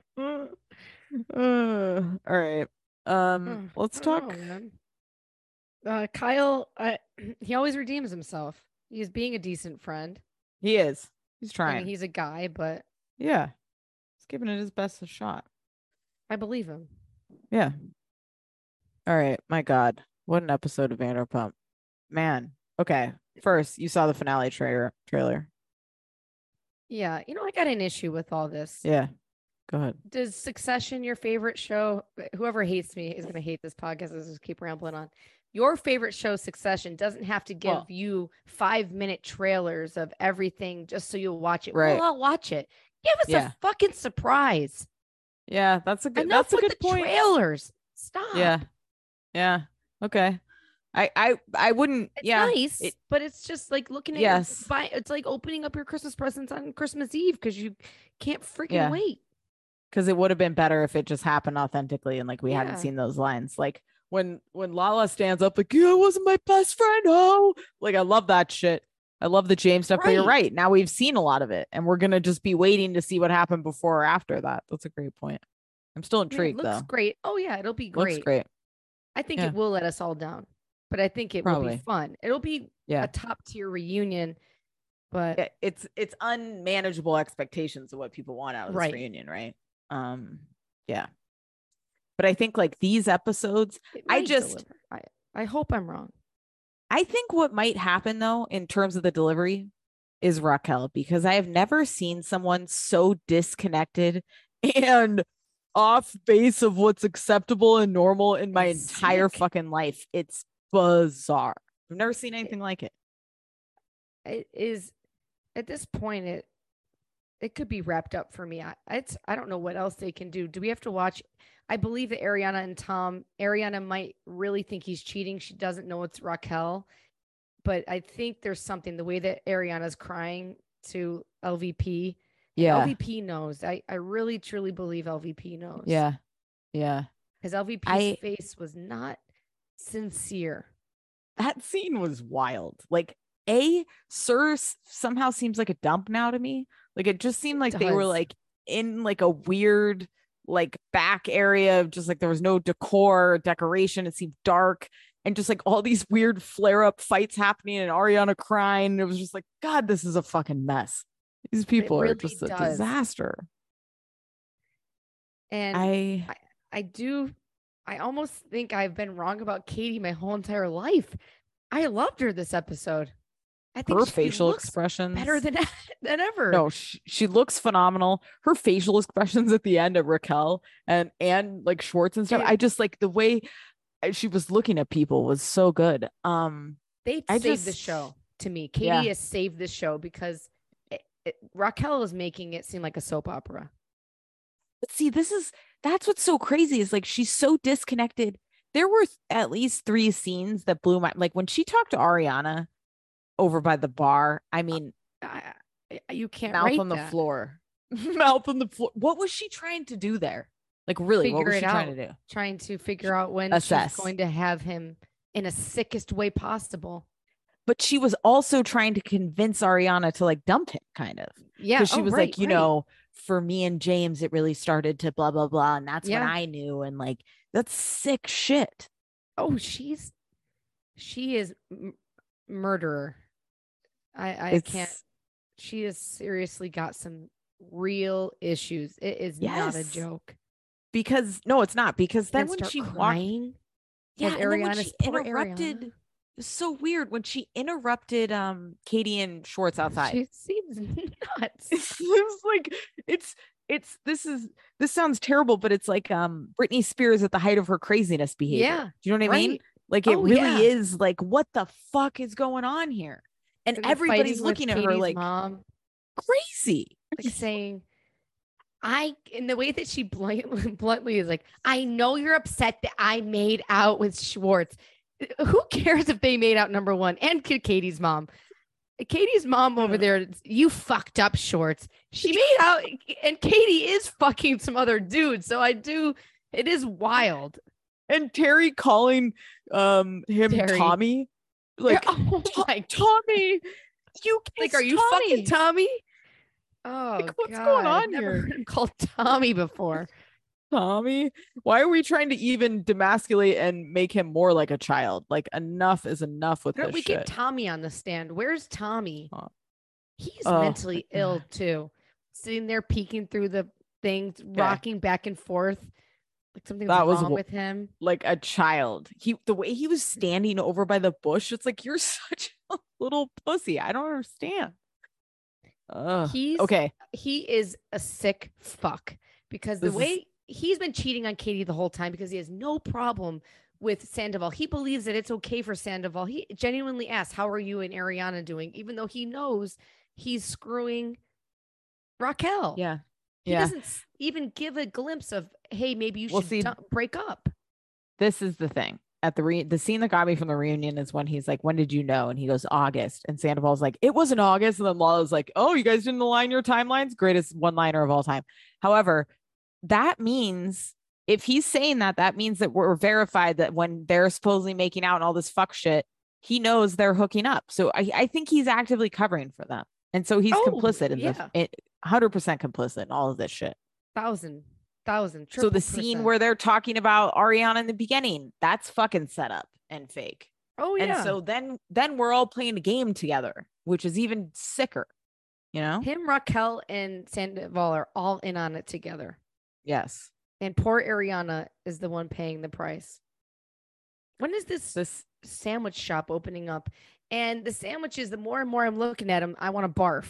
S3: uh, all right. Um,
S2: Oh,
S3: let's
S2: I don't
S3: talk.
S2: know, man. Uh, Kyle, uh, he always redeems himself. He's being a decent friend.
S3: He is. He's
S2: I
S3: trying.
S2: mean, he's a guy, but
S3: Yeah. He's giving it his best a shot.
S2: I believe him.
S3: Yeah. All right. My God. What an episode of Vanderpump. Man. Okay. First, you saw the finale trailer trailer.
S2: Yeah, you know, I got an issue with all this.
S3: Yeah. Go ahead.
S2: Does Succession your favorite show? Whoever hates me is going to hate this podcast. Let's just keep rambling on. Your favorite show, Succession, doesn't have to give
S3: Well-
S2: you five minute trailers of everything just so you'll watch it.
S3: Right.
S2: Well, I'll watch it. Give us
S3: Yeah.
S2: a fucking surprise.
S3: Yeah, that's a good
S2: Enough
S3: that's a
S2: with
S3: good
S2: the
S3: point.
S2: trailers. Stop.
S3: Yeah. Yeah. Okay. I I I wouldn't
S2: It's
S3: yeah.
S2: nice,
S3: it-
S2: but it's just like looking at
S3: Yes.
S2: your, buy, it's like opening up your Christmas presents on Christmas Eve because you can't freaking
S3: Yeah.
S2: wait.
S3: Because it would have been better if it just happened authentically and like we hadn't
S2: Yeah.
S3: seen those lines. Like when when Lala stands up like, yeah, it wasn't my best friend. Oh, like I love that shit. I love the James stuff, but you're
S2: Right.
S3: right. Now we've seen a lot of it, and we're gonna just be waiting to see what happened before or after that. That's a great point. I'm still
S2: Yeah, it
S3: intrigued
S2: looks
S3: though.
S2: great. Oh yeah, it'll be great.
S3: Looks great.
S2: I think
S3: Yeah.
S2: it will let us all down, but I think it will
S3: Probably.
S2: be fun. It'll be
S3: Yeah.
S2: a top tier reunion, but
S3: Yeah, it's it's unmanageable expectations of what people want out of this
S2: Right.
S3: reunion, right? Um, yeah. But I think like these episodes,
S2: it
S3: I
S2: might
S3: just-
S2: deliver. I, I hope I'm wrong.
S3: I think what might happen though, in terms of the delivery, is Raquel, because I have never seen someone so disconnected and off base of what's acceptable and normal in my
S2: And
S3: entire
S2: sick.
S3: fucking life. It's bizarre. I've never seen anything like it.
S2: It is at this point it it could be wrapped up for me. I it's I don't know what else they can do. Do we have to watch? I believe that Ariana and Tom, Ariana might really think he's cheating. She doesn't know it's Raquel, but I think there's something the way that Ariana's crying to L V P.
S3: Yeah.
S2: L V P knows. I I really truly believe L V P knows.
S3: Yeah. Yeah.
S2: because L V P's
S3: I-
S2: face was not sincere.
S3: That scene was wild. Like, A, Sir s- somehow seems like a dump now to me. Like, it just seemed like they were
S2: does.
S3: like in like a weird, like back area of just like there was no decor, decoration. It seemed dark and just like all these weird flare up fights happening and Ariana crying. It was just like, God, this is a fucking mess. These people
S2: really
S3: are just a
S2: does.
S3: disaster.
S2: And
S3: I,
S2: I do. I almost think I've been wrong about Katie my whole entire life. I loved her this episode. I think
S3: her
S2: she
S3: facial
S2: looks
S3: expressions
S2: better than than ever.
S3: No, she, she looks phenomenal. Her facial expressions at the end of Raquel and and like Schwartz and stuff.
S2: Dude.
S3: I just like the way uh, she was looking at people was so good. Um,
S2: they
S3: I
S2: saved the
S3: just-
S2: show to me. Katie
S3: Yeah.
S2: has saved the show because it, it, Raquel is making it seem like a soap opera.
S3: but see, this is that's what's so crazy is like she's so disconnected. There were th- at least three scenes that blew my like when she talked to Ariana over by the bar. I mean,
S2: I, I- you can't
S3: mouth
S2: write
S3: on the
S2: that.
S3: floor, mouth on the floor. What was she trying to do there? Like, really, what
S2: Figure
S3: was
S2: it
S3: she trying
S2: out.
S3: to do?
S2: Trying to figure out when
S3: Assess.
S2: she's going to have him in a sickest way possible.
S3: But she was also trying to convince Ariana to like dump him, kind of.
S2: Yeah,
S3: Because she
S2: oh,
S3: was
S2: right,
S3: like, you
S2: right.
S3: know, for me and James, it really started to blah, blah, blah. And that's
S2: Yeah.
S3: when I knew. And like, that's sick shit.
S2: Oh, she's she is m- murderer. I I can't.
S3: It's-
S2: She has seriously got some real issues. It is not a
S3: Yes.
S2: joke.
S3: Because no, it's not. Because then
S2: And
S3: when
S2: start
S3: she walked,
S2: crying,
S3: yeah,
S2: with
S3: and then when
S2: Ariana's
S3: she
S2: poor
S3: interrupted,
S2: Ariana.
S3: it was so weird when she interrupted um Katie and Schwartz outside.
S2: she seems nuts.
S3: It was like it's it's this is this sounds terrible, but it's like um Britney Spears at the height of her craziness behavior.
S2: Yeah,
S3: Do you know what I mean?
S2: right.
S3: Like it
S2: Oh,
S3: really
S2: yeah.
S3: is like, what the fuck is going on here? And,
S2: And they're
S3: everybody's
S2: fighting with
S3: looking at her
S2: Katie's
S3: like
S2: mom,
S3: crazy.
S2: like saying, I, in the way that she bluntly, bluntly is like, I know you're upset that I made out with Schwartz. Who cares if they made out, number one, and K- Katie's mom? Katie's mom over
S3: Yeah.
S2: there, you fucked up, Schwartz. She made out, and Katie is fucking some other dude. So I do, it is wild.
S3: And Terry calling um him
S2: Terry.
S3: Tommy. Like,
S2: oh
S3: "To-
S2: my
S3: Tommy, you
S2: like,
S3: kissed
S2: are you
S3: Tommy.
S2: fucking Tommy? Oh
S3: Like, what's
S2: God,
S3: going
S2: I've
S3: on
S2: never
S3: here?
S2: heard him called Tommy before.
S3: Tommy? Why are we trying to even demasculate and make him more like a child? Like, enough is enough with
S2: Why don't
S3: this
S2: we
S3: shit.
S2: get Tommy on the stand? Where's Tommy?
S3: Oh.
S2: He's
S3: Oh,
S2: mentally
S3: my
S2: ill
S3: God.
S2: too, sitting there peeking through the things, rocking back and forth, like something's
S3: That was
S2: wrong
S3: wh-
S2: with him.
S3: Like a child. He the way he was standing over by the bush, it's like you're such a little pussy. I don't understand. Ugh.
S2: He's
S3: Okay.
S2: he is a sick fuck because the
S3: This is-
S2: way he's been cheating on Katie the whole time because he has no problem with Sandoval. He believes that it's okay for Sandoval. He genuinely asks, "How are you and Ariana doing?" Even though he knows he's screwing Raquel.
S3: Yeah.
S2: He
S3: yeah.
S2: doesn't s- even give a glimpse of, "Hey, maybe you
S3: Well,
S2: should
S3: see-
S2: du- break up."
S3: This is the thing. At the re- the scene that got me from the reunion is when he's like, "When did you know?" And he goes, "August." And Sandoval's like, "It wasn't August." And then Lala's like, "Oh, you guys didn't align your timelines." Greatest one-liner of all time. However, that means if he's saying that, that means that we're verified that when they're supposedly making out and all this fuck shit, he knows they're hooking up. So I, I think he's actively covering for them. And so he's
S2: Oh,
S3: complicit in
S2: yeah.
S3: the it, one hundred percent complicit in all of this shit.
S2: Thousand, thousand,
S3: So the
S2: triple
S3: scene
S2: percent.
S3: where they're talking about Ariana in the beginning, that's fucking set up and fake.
S2: oh yeah,
S3: And so then then we're all playing a game together, which is even sicker, you know?
S2: him, Raquel, and Sandoval are all in on it together.
S3: Yes.
S2: And poor Ariana is the one paying the price. When is this
S3: This
S2: sandwich shop opening up? And the sandwiches, the more and more I'm looking at them, I want to barf.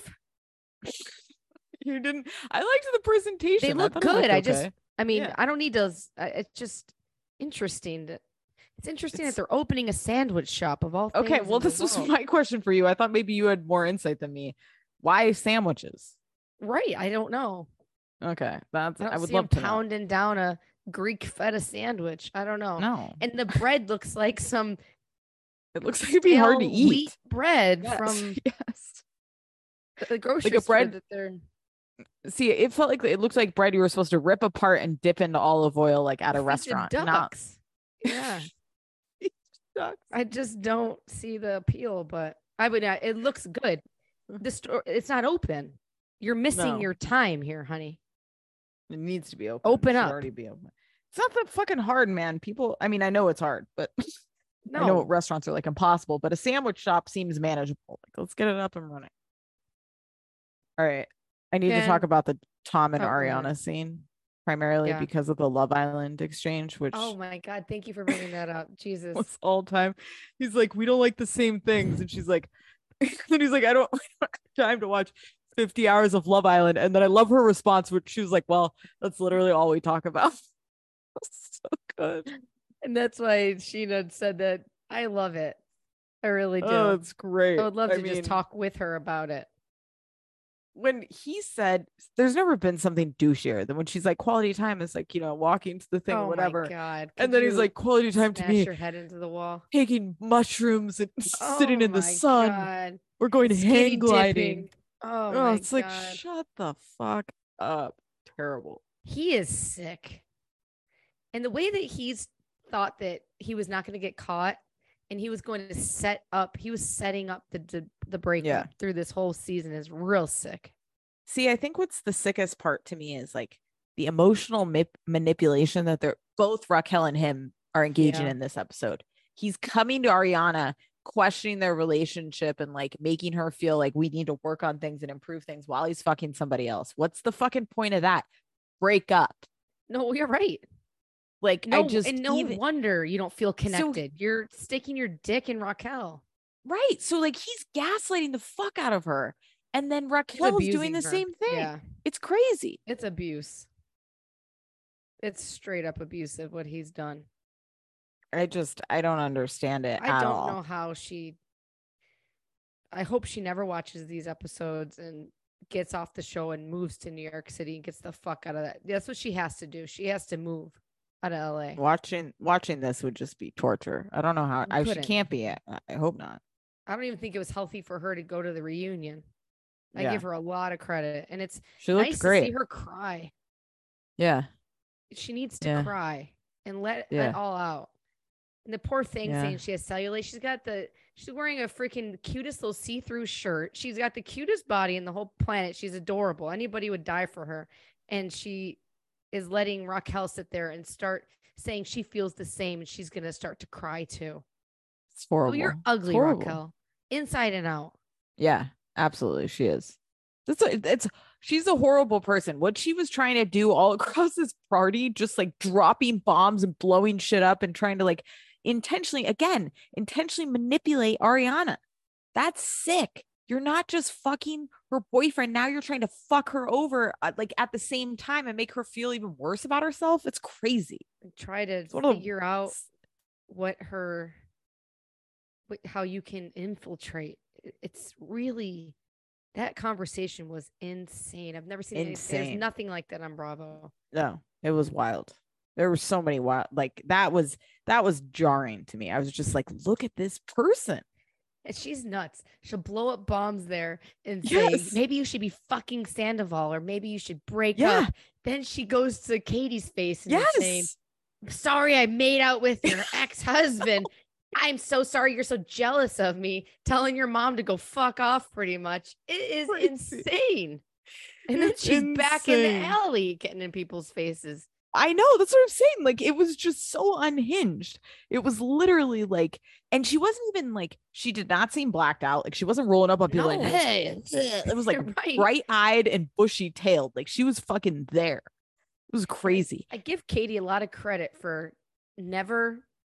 S3: you didn't I liked the presentation.
S2: They
S3: I
S2: look
S3: thought it looked
S2: good. I just,
S3: okay.
S2: I mean,
S3: Yeah.
S2: I don't need those. uh, It's just interesting. To, it's interesting
S3: It's-
S2: that they're opening a sandwich shop of all things.
S3: Okay, well,
S2: in the
S3: this was
S2: world.
S3: my question for you. I thought maybe you had more insight than me. Why sandwiches?
S2: right. I don't know.
S3: Okay. That's
S2: I, don't
S3: I would
S2: see 'em
S3: love to know.
S2: pounding down a Greek feta sandwich. I don't know.
S3: No.
S2: And the bread looks like some
S3: It looks like it'd be hard to
S2: stale
S3: eat.
S2: wheat bread
S3: Yes,
S2: from
S3: yes.
S2: the grocery
S3: a
S2: store
S3: bread-
S2: that they're
S3: See, it felt like it looked like bread you were supposed to rip apart and dip into olive oil like at a
S2: feet of
S3: restaurant. Not
S2: ducks. Yeah,
S3: ducks.
S2: I just don't see the appeal, but I would. uh, It looks good. The store, it's not open. You're missing
S3: No.
S2: your time here, honey.
S3: It needs to be open.
S2: Open
S3: It should
S2: up.
S3: already be open. It's not that fucking hard, man. People, I mean, I know it's hard, but
S2: No,
S3: I know what restaurants are like impossible, but a sandwich shop seems manageable. Like, let's get it up and running. All right. I need to talk
S2: And-
S3: about the Tom and
S2: Oh, go ahead.
S3: Ariana scene, primarily
S2: Yeah.
S3: because of the Love Island exchange, which
S2: Oh my God! Thank you for bringing that up. Jesus.
S3: was all time. He's like, we don't like the same things. And she's like, then he's like, I don't, I don't have time to watch fifty hours of Love Island. And then I love her response, which she was like, well, that's literally all we talk about. So good.
S2: And that's why Sheena said that. I love it. I really do.
S3: Oh, it's great.
S2: I would love
S3: I
S2: to
S3: mean,
S2: just talk with her about it.
S3: when he said, there's never been something douchier than when she's like, quality time is like, you know, walking to the thing or
S2: oh
S3: whatever.
S2: my God!
S3: And
S2: Could
S3: then he's
S2: you
S3: like, quality time to
S2: smash
S3: me,
S2: your head into the wall.
S3: taking mushrooms and sitting
S2: Oh
S3: in the
S2: my
S3: sun.
S2: God.
S3: We're going
S2: Skinny
S3: hang gliding.
S2: dipping. Oh,
S3: Oh,
S2: my
S3: it's like,
S2: God.
S3: shut the fuck up. Terrible.
S2: He is sick. And the way that he's thought that he was not going to get caught and he was going to set up, he was setting up the the, the breakup
S3: Yeah.
S2: through this whole season is real sick.
S3: See, I think what's the sickest part to me is like the emotional mip- manipulation that they're both Raquel and him are engaging
S2: Yeah.
S3: in this episode. He's coming to Ariana, questioning their relationship and like making her feel like we need to work on things and improve things while he's fucking somebody else. What's the fucking point of that? Break up.
S2: No, you're right.
S3: Like,
S2: No,
S3: I just
S2: and no
S3: even
S2: wonder you don't feel connected. You're sticking your dick in Raquel.
S3: right. So like he's gaslighting the fuck out of her. And then Raquel's doing
S2: abusing
S3: the
S2: her.
S3: same thing.
S2: Yeah,
S3: It's crazy.
S2: it's abuse. It's straight up abusive what he's done.
S3: I just I don't understand it.
S2: I
S3: at
S2: don't
S3: all.
S2: know how she. I hope she never watches these episodes and gets off the show and moves to New York City and gets the fuck out of that. That's what she has to do. She has to move out of L A.
S3: Watching watching this would just be torture. I don't know how
S2: You
S3: I she
S2: couldn't.
S3: can't be. I, I hope not.
S2: I don't even think it was healthy for her to go to the reunion. I
S3: Yeah.
S2: give her a lot of credit, and it's
S3: She looked
S2: nice to
S3: great.
S2: see her cry.
S3: Yeah.
S2: She needs to
S3: Yeah.
S2: cry. and let
S3: Yeah.
S2: it all out. And the poor thing
S3: Yeah.
S2: saying she has cellulite. She's got the, she's wearing a freaking cutest little see-through shirt. She's got the cutest body in the whole planet. She's adorable. Anybody would die for her. And she is letting Raquel sit there and start saying she feels the same and she's going to start to cry too.
S3: It's
S2: Oh,
S3: horrible.
S2: you're
S3: It's
S2: ugly,
S3: horrible.
S2: Raquel. Inside and out.
S3: Yeah, absolutely. She is. It's, it's she's a horrible person. What she was trying to do all across this party, just like dropping bombs and blowing shit up and trying to like intentionally, again, intentionally manipulate Ariana. That's sick. You're not just fucking her boyfriend. Now you're trying to fuck her over uh, like at the same time and make her feel even worse about herself. It's crazy.
S2: Try to
S3: one of the-
S2: figure out what her, what, how you can infiltrate. It- It's really, that conversation was insane. I've never seen anything. There's
S3: Insane.
S2: nothing like that on Bravo.
S3: No, it was wild. There were so many wild, like that was that was jarring to me. I was just like, look at this person.
S2: And she's nuts. She'll blow up bombs there and say,
S3: Yes.
S2: maybe you should be fucking Sandoval or maybe you should break
S3: Yeah.
S2: up. Then she goes to Katie's face and
S3: Yes.
S2: is saying, sorry, I made out with your ex-husband. I'm so sorry you're so jealous of me, telling your mom to go fuck off pretty much. It is
S3: Crazy.
S2: insane. And then
S3: It's
S2: she's back in the
S3: insane.
S2: alley getting in people's faces.
S3: I know, that's what I'm saying. Like it was just so unhinged. It was literally like, and she wasn't even like, she did not seem blacked out. Like she wasn't rolling up on people
S2: No.
S3: like, hey, it was like
S2: Right.
S3: bright-eyed and bushy-tailed. Like she was fucking there. It was crazy.
S2: I give Katie a lot of credit for never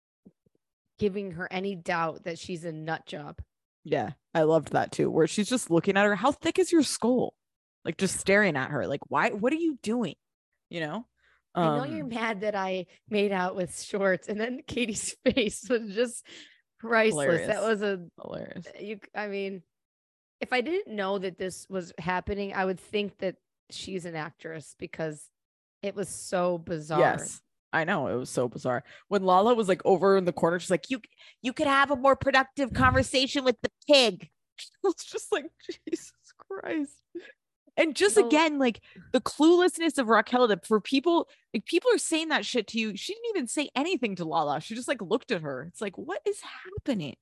S2: giving her any doubt that she's a nut job.
S3: Yeah, I loved that too. Where she's just looking at her. How thick is your skull? Like just staring at her. Like, why? What are you doing? You know?
S2: I know you're
S3: Um,
S2: mad that I made out with shorts, and then Katie's face was just priceless. That
S3: Hilarious.
S2: was a
S3: hilarious.
S2: you. I mean, if I didn't know that this was happening, I would think that she's an actress because it was so bizarre.
S3: Yes. I know, it was so bizarre. When Lala was like over in the corner, she's like, you you could have a more productive conversation with the pig. It's just like, Jesus Christ. And just
S2: Well-
S3: again, like the cluelessness of Raquel that for people, like people are saying that shit to you. She didn't even say anything to Lala. She just like looked at her. It's like, what is happening?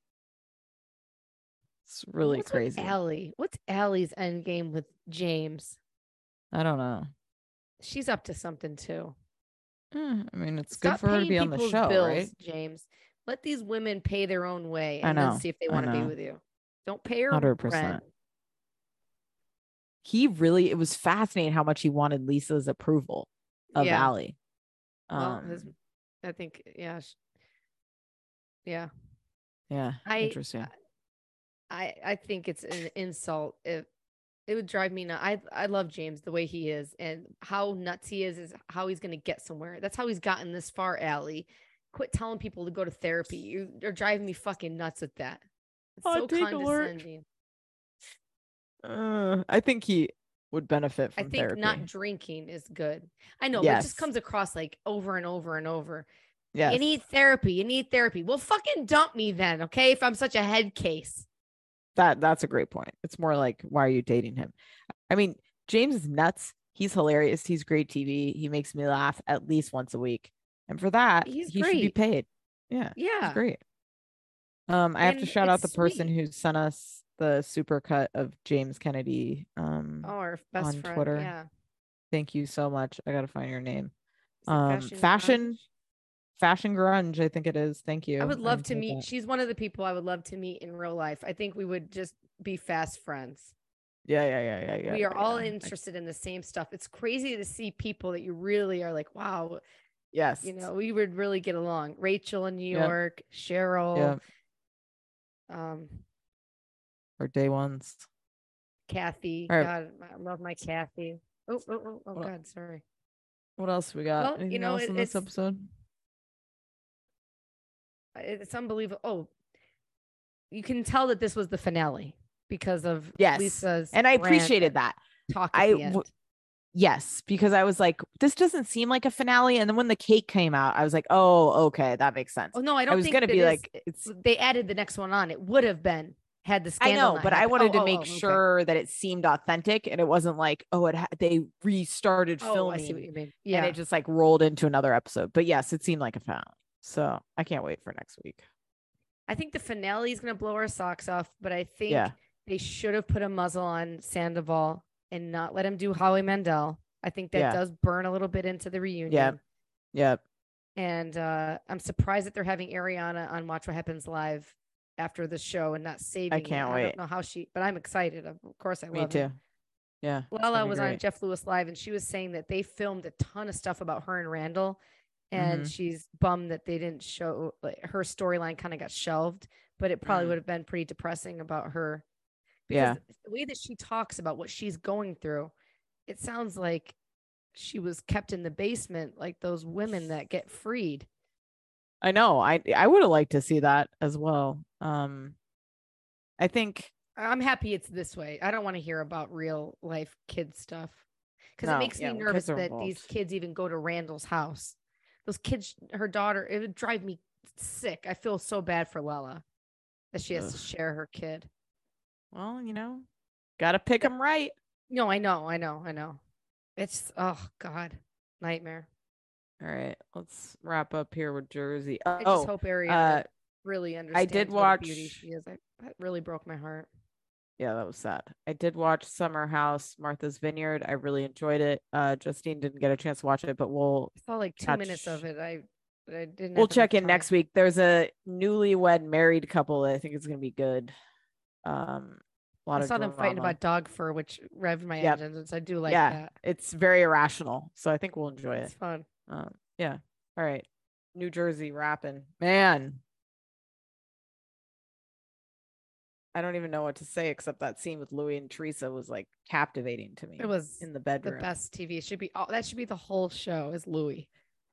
S3: It's really
S2: What's
S3: crazy.
S2: With Allie, what's Allie's end game with James?
S3: I don't know.
S2: She's up to something too.
S3: Eh, I mean, it's
S2: Stop
S3: good for her to
S2: paying
S3: be on the
S2: people's
S3: show,
S2: bills,
S3: right?
S2: James. Let these women pay their own way
S3: I
S2: and
S3: know,
S2: then see if they
S3: I
S2: want to be
S3: know.
S2: with you. Don't pay her
S3: one hundred percent.
S2: rent.
S3: He really, it was fascinating how much he wanted Lisa's approval of
S2: Yeah.
S3: Allie.
S2: Well,
S3: Um,
S2: his, I think, yeah, sh- yeah.
S3: yeah,
S2: I-
S3: interesting.
S2: I I think it's an insult. If it would drive me nuts. I I love James the way he is and how nuts he is is how he's gonna get somewhere. That's how he's gotten this far, Allie. Quit telling people to go to therapy. You, you're driving me fucking nuts with that. It's
S3: Hot
S2: so
S3: take alert.
S2: condescending.
S3: Uh, I think he would benefit
S2: I
S3: from
S2: think
S3: therapy.
S2: not drinking is good. I know, but it
S3: Yes.
S2: just comes across like over and over and over.
S3: Yes.
S2: You need therapy. You need therapy. Well, fucking dump me then, okay? If I'm such a head case.
S3: that that's a great point. It's more like, why are you dating him? I mean, James is nuts. He's hilarious. He's great T V. He makes me laugh at least once a week. And for that,
S2: He's
S3: he should be
S2: great.
S3: paid. Yeah.
S2: Yeah.
S3: He's great. Um, I have to
S2: And
S3: shout out the
S2: it's
S3: person
S2: sweet.
S3: who sent us the super cut of James Kennedy. Um,
S2: Oh, our best
S3: on
S2: friend.
S3: Twitter.
S2: Yeah.
S3: thank you so much. I gotta find your name.
S2: Is it
S3: Um, fashion,
S2: Grunge?
S3: fashion grunge. I think it is. Thank you.
S2: I would love to
S3: enjoyed
S2: meet.
S3: that.
S2: She's one of the people I would love to meet in real life. I think we would just be fast friends.
S3: Yeah, yeah, yeah, yeah, yeah.
S2: we are
S3: yeah,
S2: all
S3: yeah.
S2: interested in the same stuff. It's crazy to see people that you really are like, wow,
S3: Yes.
S2: you know, we would really get along. Rachel in New
S3: Yeah.
S2: York, Cheryl,
S3: Yeah.
S2: um,
S3: Or day ones.
S2: Kathy.
S3: All right.
S2: God, I love my Kathy. Oh, oh, oh, oh
S3: Well,
S2: God, sorry.
S3: What else we got?
S2: Well, you
S3: Anything
S2: know,
S3: else
S2: it-
S3: in this
S2: it's-
S3: episode?
S2: It's unbelievable. Oh, you can tell that this was the finale because of
S3: Yes.
S2: Lisa's
S3: And I
S2: rant
S3: appreciated
S2: and
S3: that.
S2: talk at
S3: I
S2: the end.
S3: w- Yes, because I was like, this doesn't seem like a finale. And then when the cake came out, I was like, oh, okay, that makes sense.
S2: Oh no, I don't
S3: I was
S2: think
S3: gonna
S2: that
S3: be
S2: is-
S3: like, it's
S2: they added the next one on. It would have been had the
S3: I
S2: scandal.
S3: know,
S2: not
S3: but I
S2: happen.
S3: wanted
S2: Oh,
S3: to
S2: oh,
S3: make
S2: oh, okay.
S3: sure that it seemed authentic and it wasn't like, oh, it ha- they restarted
S2: Oh, I see what
S3: filming
S2: you mean.
S3: and
S2: Yeah.
S3: it just like rolled into another episode. But yes, it seemed like a finale. So I can't wait for next week.
S2: I think the finale is going to blow our socks off, but I think
S3: Yeah.
S2: they should have put a muzzle on Sandoval and not let him do Howie Mandel. I think that
S3: Yeah.
S2: does burn a little bit into the reunion.
S3: Yeah. Yep.
S2: And uh, I'm surprised that they're having Ariana on Watch What Happens Live after the show and not saving
S3: I
S2: it.
S3: can't
S2: I
S3: wait.
S2: don't know how she, but I'm excited. Of course, I
S3: Me
S2: love
S3: too.
S2: it.
S3: Yeah. it's
S2: Lala
S3: gonna be
S2: was on
S3: great.
S2: Jeff Lewis Live, and she was saying that they filmed a ton of stuff about her and Randall, and
S3: Mhm.
S2: she's bummed that they didn't show like, her storyline. Kind of got shelved, but it probably
S3: Mm.
S2: would have been pretty depressing about her because
S3: Yeah.
S2: the way that she talks about what she's going through, it sounds like she was kept in the basement, like those women that get freed.
S3: I know. I I would have liked to see that as well. Um, I think
S2: I'm happy it's this way. I don't want to hear about real life kid stuff because
S3: No,
S2: it makes
S3: yeah,
S2: me
S3: when
S2: nervous
S3: kids are
S2: that these
S3: involved.
S2: kids even go to Randall's house. Those kids, her daughter, it would drive me sick. I feel so bad for Lella that she has to
S3: Ugh.
S2: share her kid.
S3: well, you know, gotta pick them right.
S2: No, I know, I know, I know. It's oh God, nightmare.
S3: All right, let's wrap up here with Jersey.
S2: I just
S3: Oh,
S2: hope Ariana
S3: uh,
S2: really understands
S3: did
S2: what a beauty
S3: watch-
S2: she is. I, that really broke my heart.
S3: yeah, that was sad. I did watch Summer House, Martha's Vineyard. I really enjoyed it. Uh, Justine didn't get a chance to watch it, but we'll
S2: I saw like two
S3: Catch-
S2: minutes of it. I I didn't.
S3: we'll
S2: have
S3: check
S2: enough
S3: in
S2: time.
S3: next week. There's a newlywed married couple that I think is gonna be good. Um, a lot
S2: I
S3: of
S2: saw them fighting
S3: drama.
S2: about dog fur, which revved my
S3: Yep.
S2: engines. I do like
S3: yeah,
S2: that.
S3: it's very irrational. So I think we'll enjoy
S2: It's
S3: it.
S2: fun.
S3: Um, yeah. All right. New Jersey rapping. Man. I don't even know what to say except that scene with Louis and Teresa was like captivating to me.
S2: It was
S3: in the
S2: the
S3: bedroom.
S2: best T V. It should be all that should be the whole show is Louis.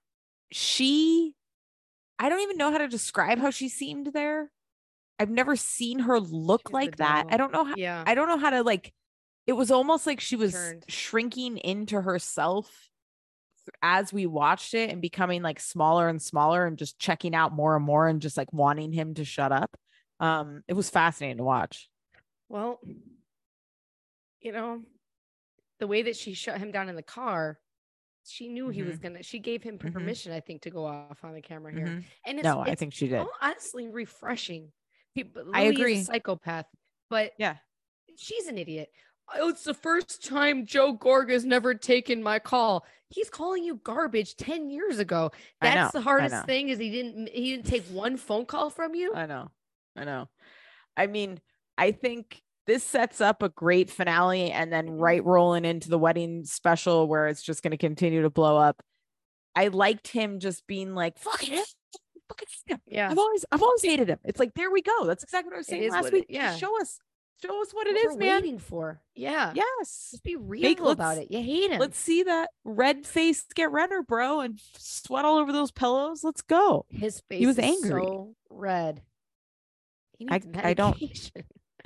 S3: She I don't even know how to describe how she seemed there. I've never seen her look
S2: She's
S3: like
S2: the
S3: that.
S2: devil.
S3: I don't know how
S2: Yeah.
S3: I don't know how to like it was almost like she was
S2: Turned.
S3: shrinking into herself as we watched it and becoming like smaller and smaller and just checking out more and more and just like wanting him to shut up. Um, it was fascinating to watch.
S2: Well, you know, the way that she shut him down in the car, she knew he was gonna. She gave him
S3: Mhm.
S2: permission, I think, to go off on the camera here,
S3: Mhm.
S2: and it's,
S3: No, I
S2: it's
S3: think she did.
S2: honestly refreshing. People,
S3: I
S2: Louis
S3: agree.
S2: is a psychopath, but
S3: Yeah.
S2: she's an idiot. Oh, it's the first time Joe Gorga's never taken my call. He's calling you garbage ten years ago.
S3: I
S2: That's
S3: know,
S2: the
S3: I
S2: hardest
S3: know.
S2: thing is he didn't he didn't take one phone call from you.
S3: I know. I know. I mean, I think this sets up a great finale and then right rolling into the wedding special where it's just going to continue to blow up. I liked him just being like, fuck it. Fucking him.
S2: Yeah.
S3: I've always I've always hated him. It's like, there we go. That's exactly what I was
S2: It
S3: saying
S2: is
S3: last
S2: what it-
S3: week.
S2: yeah.
S3: Just show us. Show us what it
S2: What
S3: is,
S2: we're
S3: man.
S2: waiting for. Yeah.
S3: Yes.
S2: Just be real
S3: Make- let's-
S2: about it. You hate him.
S3: Let's see that red face get redder, bro, and sweat all over those pillows. Let's go.
S2: His face
S3: was
S2: is
S3: angry.
S2: so red. He
S3: I-
S2: needs
S3: I don't-
S2: medication.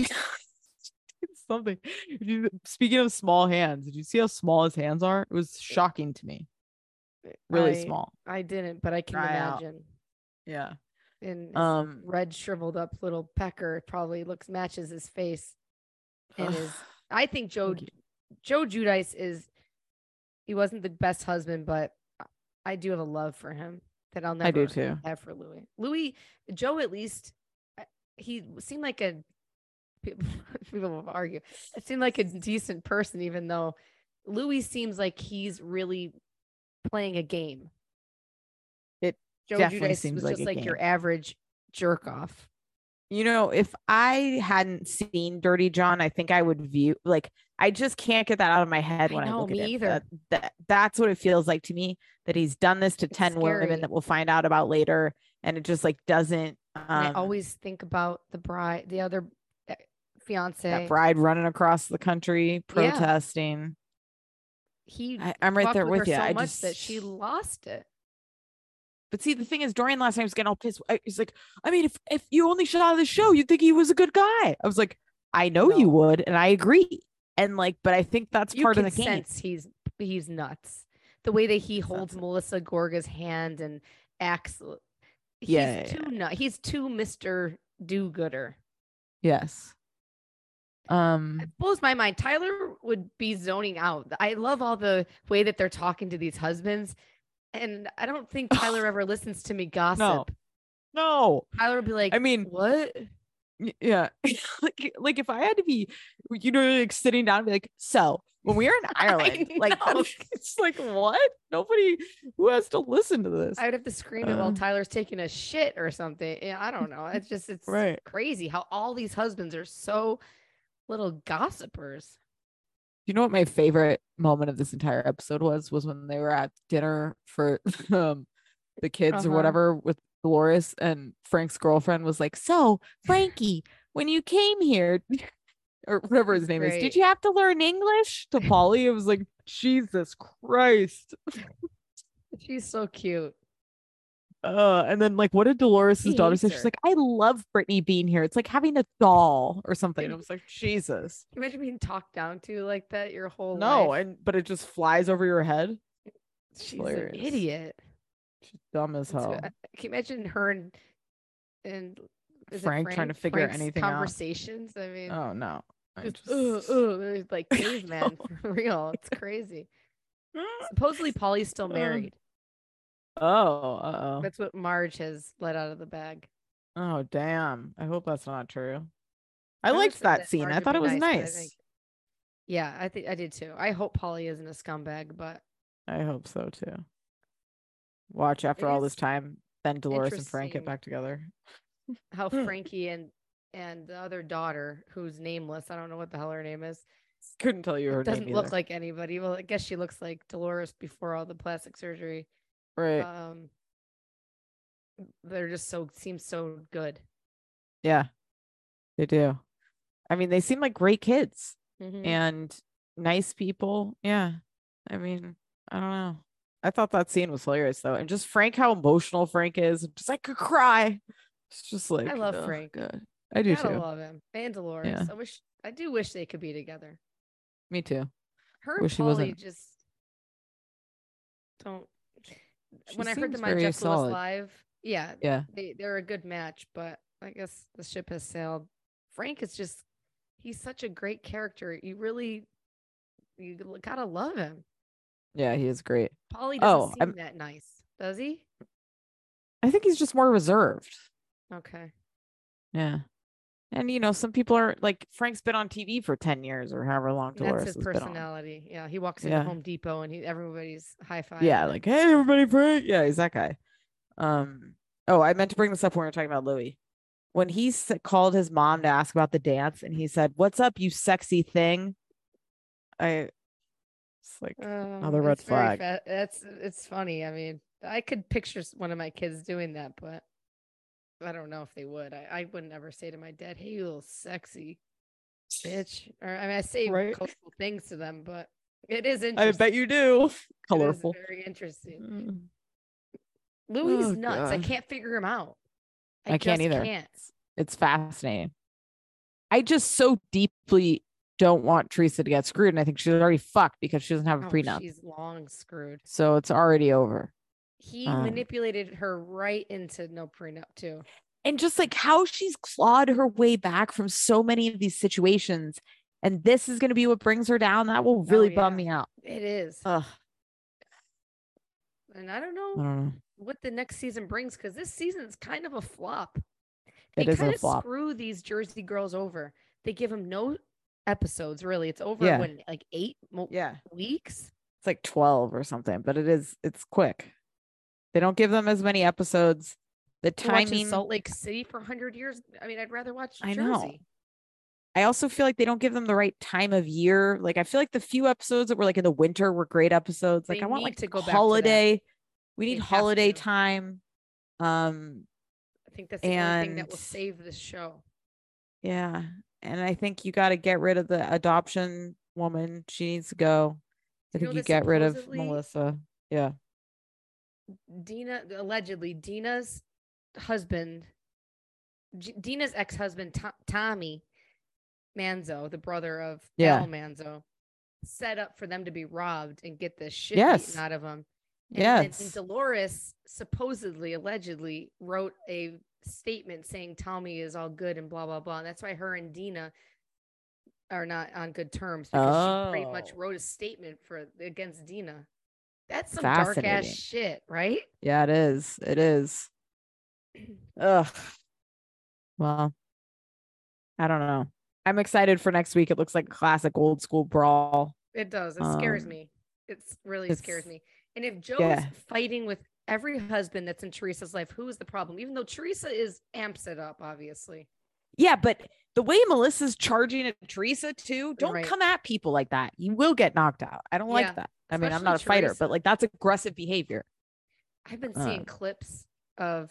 S3: Something. You- Speaking of small hands, did you see how small his hands are? It was shocking to me. Really
S2: I-
S3: small.
S2: I didn't, but I can
S3: Dry out.
S2: imagine.
S3: Yeah.
S2: And his
S3: Um.
S2: red shriveled up little pecker probably looks matches his face. And his I think Joe
S3: Thank you.
S2: Joe Judice is he wasn't the best husband, but I do have a love for him that I'll never
S3: I do too.
S2: have for Louis. Louis Joe at least I- he seemed like a people people will argue. It seemed like a decent person, even though Louis seems like he's really playing a game.
S3: It
S2: Joe
S3: definitely
S2: Judice
S3: seems
S2: was
S3: like
S2: just
S3: a
S2: like your
S3: game.
S2: average jerk off.
S3: You know, if I hadn't seen Dirty John, I think I would view like I just can't get that out of my head
S2: I
S3: when I
S2: know,
S3: look
S2: me
S3: at it.
S2: either.
S3: That, that that's what it feels like to me. That he's done this to
S2: It's
S3: ten
S2: scary.
S3: women that we'll find out about later, and it just like doesn't. Um,
S2: And I always think about the bride, the other uh, fiance.
S3: that bride running across the country protesting.
S2: he
S3: I, I'm right
S2: fucked
S3: there
S2: with
S3: with
S2: her
S3: you.
S2: so
S3: I
S2: much
S3: just
S2: that she lost it.
S3: But see, the thing is, Dorian last time was getting all pissed. I- He's like, I mean, if if you only shot the show, you'd think he was a good guy. I was like, I know you
S2: No.
S3: would, and I agree. And like, but I think that's
S2: You
S3: part
S2: can
S3: of the game.
S2: sense he's he's nuts. The way that he
S3: Sense
S2: holds
S3: it.
S2: Melissa Gorga's hand and acts. He's
S3: Yeah, yeah,
S2: too nut. He's too Mister Do-Gooder.
S3: Yes. Um,
S2: It blows my mind. Tyler would be zoning out. I love all the way that they're talking to these husbands. And I don't think Tyler ever listens to me gossip.
S3: no.
S2: Tyler would be like,
S3: I mean,
S2: what?
S3: y- yeah. like, like if I had to be, you know, like sitting down and be like, so when we were in Ireland, like
S2: know.
S3: it's like what? Nobody who has to listen to this.
S2: I would have to scream it while
S3: Uh,
S2: Tyler's taking a shit or something. Yeah, I don't know. It's just, it's
S3: Right.
S2: crazy how all these husbands are so little gossipers.
S3: You know what my favorite moment of this entire episode was? Was when they were at dinner for um the kids or
S2: Uh-huh.
S3: whatever with Dolores, and Frank's girlfriend was like, "So, Frankie, when you came here, or whatever his name is,
S2: Great.
S3: did you have to learn English?" To Polly, it was like, Jesus Christ.
S2: She's so cute.
S3: Uh, and then like, what did Dolores'
S2: He
S3: daughter
S2: hates
S3: say? She's
S2: her.
S3: like, "I love Brittany being here. It's like having a doll or something." I was like, Jesus.
S2: Can you imagine being talked down to like that your whole
S3: No,
S2: life?
S3: and but it just flies over your head.
S2: She's an
S3: hilarious.
S2: idiot.
S3: She's dumb as
S2: It's-
S3: hell.
S2: uh, Can you imagine her and and is it
S3: Frank trying to figure
S2: Frank's
S3: anything out.
S2: conversations? I mean,
S3: Oh no. I
S2: just,
S3: just-
S2: "Ugh, ugh," they're like caveman for real. It's crazy. Supposedly, Polly's still
S3: Uh,
S2: married.
S3: Oh, uh-oh.
S2: That's what Marge has let out of the bag.
S3: Oh, damn. I hope that's not true. I
S2: never
S3: liked
S2: said
S3: that scene.
S2: Marge
S3: I
S2: would
S3: thought
S2: be
S3: it was
S2: but I
S3: nice.
S2: think- yeah, I think I did too. I hope Polly isn't a scumbag, but
S3: I hope so too. Watch after
S2: It
S3: all
S2: is
S3: this time, then Dolores and Frank get
S2: interesting.
S3: back together.
S2: how Frankie and and the other daughter, who's nameless, I don't know what the hell her name is,
S3: Couldn't tell you her
S2: doesn't
S3: name
S2: look
S3: either.
S2: like anybody. Well, I guess she looks like Dolores before all the plastic surgery.
S3: Right.
S2: Um, they're just so seem so good.
S3: Yeah. They do. I mean, they seem like great kids
S2: Mhm.
S3: and nice people. Yeah. I mean, I don't know. I thought that scene was hilarious though. And just Frank, how emotional Frank is. Just I could cry. It's just like
S2: I love
S3: ugh,
S2: Frank.
S3: God. I do
S2: Gotta
S3: too.
S2: love him and Dolores.
S3: Yeah.
S2: I wish I do wish they could be together.
S3: Me too.
S2: Her
S3: Wish he
S2: and Polly
S3: wasn't-
S2: just don't.
S3: She
S2: when I heard
S3: seems
S2: them on
S3: very
S2: Jeff
S3: solid.
S2: Lewis Live, yeah,
S3: Yeah.
S2: they they're a good match, but I guess the ship has sailed. Frank is just he's such a great character. You really you l- gotta love him.
S3: Yeah, he is great.
S2: Polly doesn't
S3: Oh,
S2: seem
S3: I'm-
S2: that nice, does he?
S3: I think he's just more reserved.
S2: Okay.
S3: Yeah. And you know, some people are like Frank's been on T V for ten years or however long Dolores
S2: That's his
S3: has been on.
S2: personality. Yeah, he walks into
S3: Yeah.
S2: Home Depot and he everybody's high five.
S3: Yeah, like, hey everybody, Frank. Yeah, he's that guy. Um, oh, I meant to bring this up when we were talking about Louis. When he s- called his mom to ask about the dance, and he said, "What's up, you sexy thing?" I, it's like another red flag.
S2: Fa- that's it's funny. I mean, I could picture s- one of my kids doing that, but I don't know if they would. I, I wouldn't ever say to my dad, "Hey, you little sexy bitch." Or I mean, I say
S3: Right.
S2: colorful things to them, but it is
S3: I
S2: interesting.
S3: bet you do.
S2: It is
S3: Colorful.
S2: very interesting.
S3: Mm.
S2: Louis is
S3: Oh,
S2: nuts. I
S3: God.
S2: can't figure him out. I,
S3: I can't
S2: just
S3: either.
S2: Can't.
S3: It's fascinating. I just so deeply don't want Teresa to get screwed, and I think she's already fucked because she doesn't have a
S2: Oh,
S3: prenup.
S2: she's long screwed.
S3: So it's already over.
S2: He
S3: Um,
S2: manipulated her right into no prenup too.
S3: And just like how she's clawed her way back from so many of these situations, and this is going to be what brings her down. That will really bum
S2: yeah.
S3: me out.
S2: It is.
S3: Ugh,
S2: And I don't know
S3: I don't know.
S2: what the next season brings because this season's kind of a flop.
S3: It
S2: They
S3: is a
S2: kind of
S3: flop.
S2: screw these Jersey girls over. They give them no episodes, really. It's over
S3: Yeah.
S2: when like eight mo-
S3: Yeah,
S2: weeks.
S3: it's like twelve or something, but it is. It's quick. They don't give them as many episodes. The
S2: To watch in
S3: timing.
S2: Salt Lake City for a hundred years. I mean, I'd rather watch
S3: I
S2: Jersey.
S3: know. I also feel like they don't give them the right time of year. Like I feel like the few episodes that were like in the winter were great episodes. Like
S2: They
S3: I want
S2: need
S3: like
S2: to go back to that.
S3: holiday. We
S2: They
S3: need
S2: have
S3: holiday
S2: to.
S3: time. Um,
S2: I think that's the only thing that
S3: And-
S2: will save this show.
S3: yeah. And I think you got to get rid of the adoption woman. She needs to go. I
S2: You
S3: think
S2: know
S3: you
S2: that
S3: get rid of
S2: supposedly-
S3: Melissa. Yeah.
S2: Dina, allegedly, Dina's husband, G- Dina's ex-husband, To- Tommy Manzo, the brother of
S3: Yeah.
S2: Al Manzo, set up for them to be robbed and get the shit
S3: Yes.
S2: beaten out of them. And then
S3: Yes.
S2: Dolores supposedly, allegedly, wrote a statement saying Tommy is all good and blah blah blah. And that's why her and Dina are not on good terms because she pretty much
S3: Oh.
S2: wrote a statement for against Dina. That's some dark ass
S3: Fascinating.
S2: shit, right?
S3: Yeah, it is. It is. Ugh. Well, I don't know. I'm excited for next week. It looks like a classic old school brawl.
S2: It does. It scares
S3: Um,
S2: me. It really
S3: it's-
S2: scares me. And if Joe's
S3: Yeah.
S2: fighting with every husband that's in Teresa's life, who is the problem? Even though Teresa is amps it up, obviously.
S3: Yeah, but the way Melissa's charging at Teresa too, don't
S2: Right.
S3: come at people like that. You will get knocked out. I don't
S2: Yeah,
S3: like that. I mean, I'm not a
S2: especially
S3: fighter,
S2: Teresa.
S3: but like that's aggressive behavior.
S2: I've been seeing
S3: Um,
S2: clips of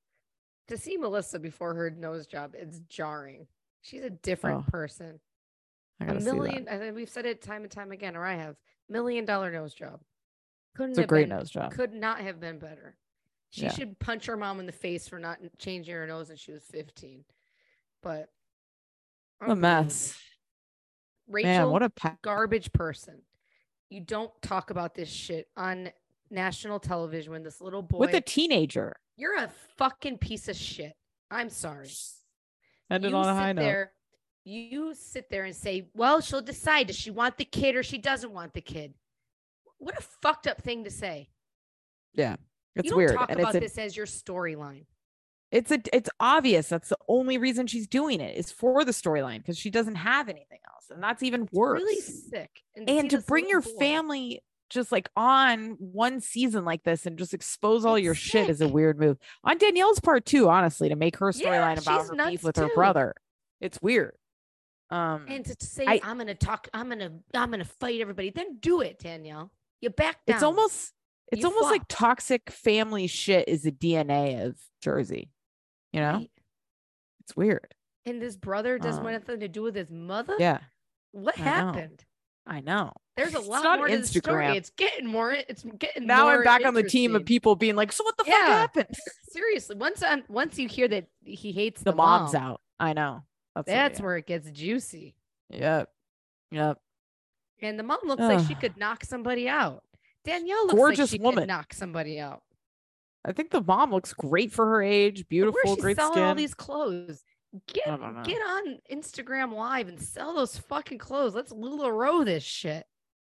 S2: to see Melissa before her nose job. It's jarring. She's a different
S3: Oh,
S2: person.
S3: I
S2: A
S3: gotta see that.
S2: million. I think we've said it time and time again, or I have million dollar nose job. Couldn't
S3: It's a
S2: have
S3: great
S2: been,
S3: nose job.
S2: Could not have been better. She
S3: Yeah.
S2: should punch her mom in the face for not changing her nose when she was fifteen. But
S3: What a mess.
S2: Rachel,
S3: Man, what a pa-
S2: garbage person. You don't talk about this shit on national television when this little boy
S3: with a teenager.
S2: you're a fucking piece of shit. I'm sorry.
S3: Ended
S2: you
S3: on a
S2: sit
S3: high note.
S2: there, you sit there and say, well, she'll decide. Does she want the kid or she doesn't want the kid? What a fucked up thing to say.
S3: Yeah, it's
S2: you don't
S3: weird,
S2: talk
S3: and
S2: about
S3: it's a,
S2: this as your storyline.
S3: it's a, it's obvious. That's the only reason she's doing it is for the storyline because she doesn't have anything else, and that's even worse.
S2: Really sick. And,
S3: and
S2: see
S3: to
S2: this
S3: bring your
S2: little boy-
S3: family just like on one season like this and just expose all
S2: It's
S3: your shit is a
S2: sick.
S3: weird move on Danielle's part too, honestly, to make her
S2: Yeah,
S3: storyline about
S2: she's
S3: her
S2: nuts
S3: beef with her
S2: too.
S3: brother. It's weird. Um,
S2: And to, to say,
S3: I-
S2: I'm gonna talk, I'm gonna, I'm gonna fight everybody. Then do it, Danielle. You back down.
S3: it's almost it's
S2: You
S3: almost like
S2: flopped.
S3: toxic family shit is the D N A of Jersey. You know,
S2: Right.
S3: it's weird.
S2: And this brother doesn't
S3: Um,
S2: want anything to do with his mother.
S3: Yeah,
S2: What
S3: I know.
S2: happened?
S3: I know.
S2: There's a
S3: It's
S2: lot
S3: not
S2: more to the story.
S3: Instagram.
S2: It's getting more. It's getting
S3: Now I'm
S2: more
S3: back on the team of
S2: interesting.
S3: people being like, so what the fuck
S2: Yeah.
S3: happened?
S2: Seriously, once I'm once you hear that he hates
S3: The
S2: the,
S3: mom's
S2: mom,
S3: out. I know. That's, what-
S2: That's
S3: yeah.
S2: where it gets juicy.
S3: Yep. Yep.
S2: And the mom looks like she
S3: Ugh.
S2: could knock somebody out. Danielle looks
S3: Gorgeous
S2: like she
S3: woman.
S2: could knock somebody out.
S3: I think the mom looks great for her age.
S2: But
S3: Beautiful,
S2: where's she
S3: great
S2: selling
S3: skin.
S2: all these clothes? Get
S3: I don't know.
S2: get on Instagram Live and sell those fucking clothes. Let's LuLaRoe this shit.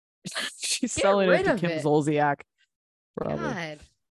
S3: She's
S2: Get
S3: selling it
S2: rid
S3: to
S2: of
S3: Kim
S2: it.
S3: Zolciak. Probably
S2: God,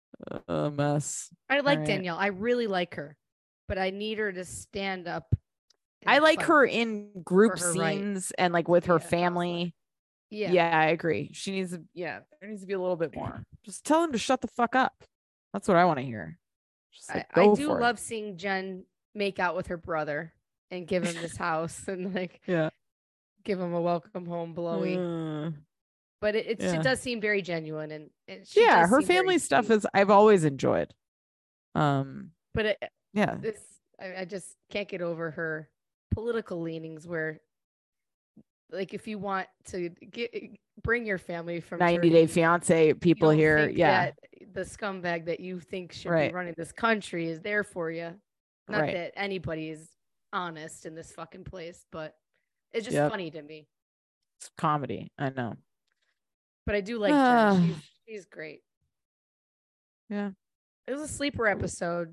S3: a mess.
S2: I like
S3: right.
S2: Danielle. I really like her, but I need her to stand up. and
S3: I like
S2: fight.
S3: her in group
S2: her right.
S3: scenes and like with her
S2: Yeah, hustler.
S3: family.
S2: Yeah.
S3: Yeah. I agree. She needs to, yeah, there needs to be a little bit more. Just tell him to shut the fuck up. That's what I want to hear. Just like,
S2: I, I
S3: go
S2: do
S3: for it.
S2: love seeing Jen make out with her brother and give him this house and like
S3: Yeah.
S2: give him a welcome home blowy.
S3: Uh,
S2: But it it's,
S3: yeah.
S2: it does seem very genuine and, and she
S3: yeah,
S2: does
S3: her
S2: seem very
S3: family stuff
S2: sweet.
S3: is I've always enjoyed. Um,
S2: But it,
S3: yeah.
S2: this I, I just can't get over her political leanings where like if you want to get bring your family from
S3: ninety Day
S2: Turkey,
S3: Fiance
S2: you
S3: people
S2: don't
S3: here.
S2: think
S3: Yeah.
S2: that the scumbag that you think should
S3: Right.
S2: be running this country is there for you. Not
S3: Right.
S2: that anybody is honest in this fucking place, but it's just
S3: Yep.
S2: funny to me.
S3: It's comedy. I know.
S2: But I do like
S3: Ah.
S2: Jen. She's she's great.
S3: Yeah.
S2: It was a sleeper episode.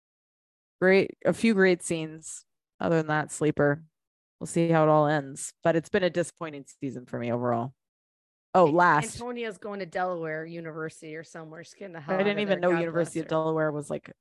S3: Great. A few great scenes. Other than that, sleeper. We'll see how it all ends. But it's been a disappointing season for me overall. Oh, last.
S2: Antonia's going to Delaware University or somewhere. She's getting the hell
S3: I
S2: out
S3: didn't
S2: of
S3: even
S2: there.
S3: know
S2: God
S3: University
S2: bless
S3: of
S2: her.
S3: Delaware was like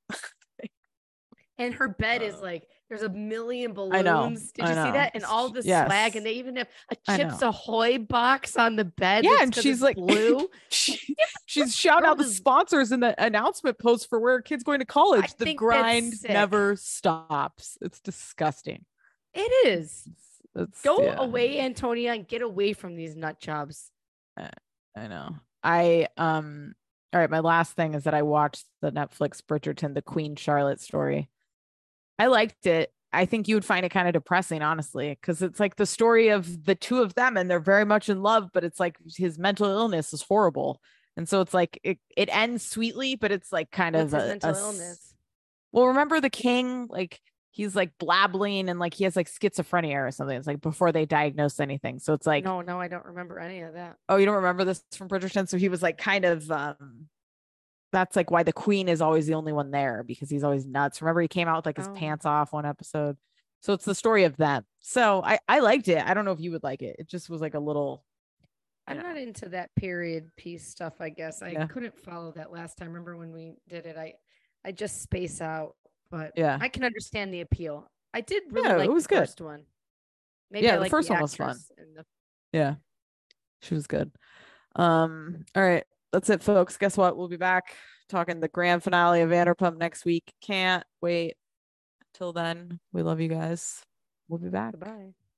S2: And her bed is
S3: Uh,
S2: like there's a million balloons.
S3: I know,
S2: Did
S3: I
S2: you see
S3: know.
S2: that? And all the
S3: Yes.
S2: swag, and they even have a
S3: I
S2: Chips
S3: know.
S2: Ahoy box on the bed.
S3: Yeah,
S2: that's
S3: and
S2: 'cause
S3: she's
S2: it's
S3: like
S2: blue.
S3: she, she's shouting
S2: Girl
S3: out the
S2: is-
S3: sponsors in the announcement post for where kids going to college. The
S2: think that's
S3: grind
S2: sick.
S3: never stops. It's disgusting.
S2: It is.
S3: It's, it's-
S2: Go
S3: yeah,
S2: away, Antonia, and get away from these nut jobs.
S3: I know. I um all right, my last thing is that I watched the Netflix Bridgerton, the Queen Charlotte story. I liked it. I think you would find it kind of depressing, honestly, because it's like the story of the two of them and they're very much in love, but it's like his mental illness is horrible. And so it's like it, it ends sweetly, but it's like kind
S2: What's
S3: of
S2: his
S3: a,
S2: mental
S3: a s-
S2: illness?
S3: Well, remember the king, like he's like blabbling and like he has like schizophrenia or something. It's like before they diagnose anything. So it's like,
S2: no, no, I don't remember any of that.
S3: oh, you don't remember this from Bridgerton? So he was like kind of um that's like why the queen is always the only one there, because he's always nuts. Remember, he came out with like his
S2: Oh.
S3: pants off one episode. So it's the story of them. So I I liked it. I don't know if you would like it. It just was like a little. I
S2: I'm
S3: don't
S2: not
S3: know.
S2: into that period piece stuff, I guess. I
S3: Yeah.
S2: couldn't follow that last time. Remember when we did it? I I just space out, but
S3: Yeah.
S2: I can understand the appeal. I did really
S3: Yeah, it
S2: like
S3: was
S2: the
S3: good.
S2: first one. Maybe
S3: Yeah,
S2: I
S3: the
S2: like
S3: first one was fun.
S2: actress and the-
S3: Yeah, she was good. Um, all right, that's it, folks. Guess what? We'll be back talking the grand finale of Vanderpump next week. Can't wait. Till then, we love you guys. We'll be back.
S2: Goodbye.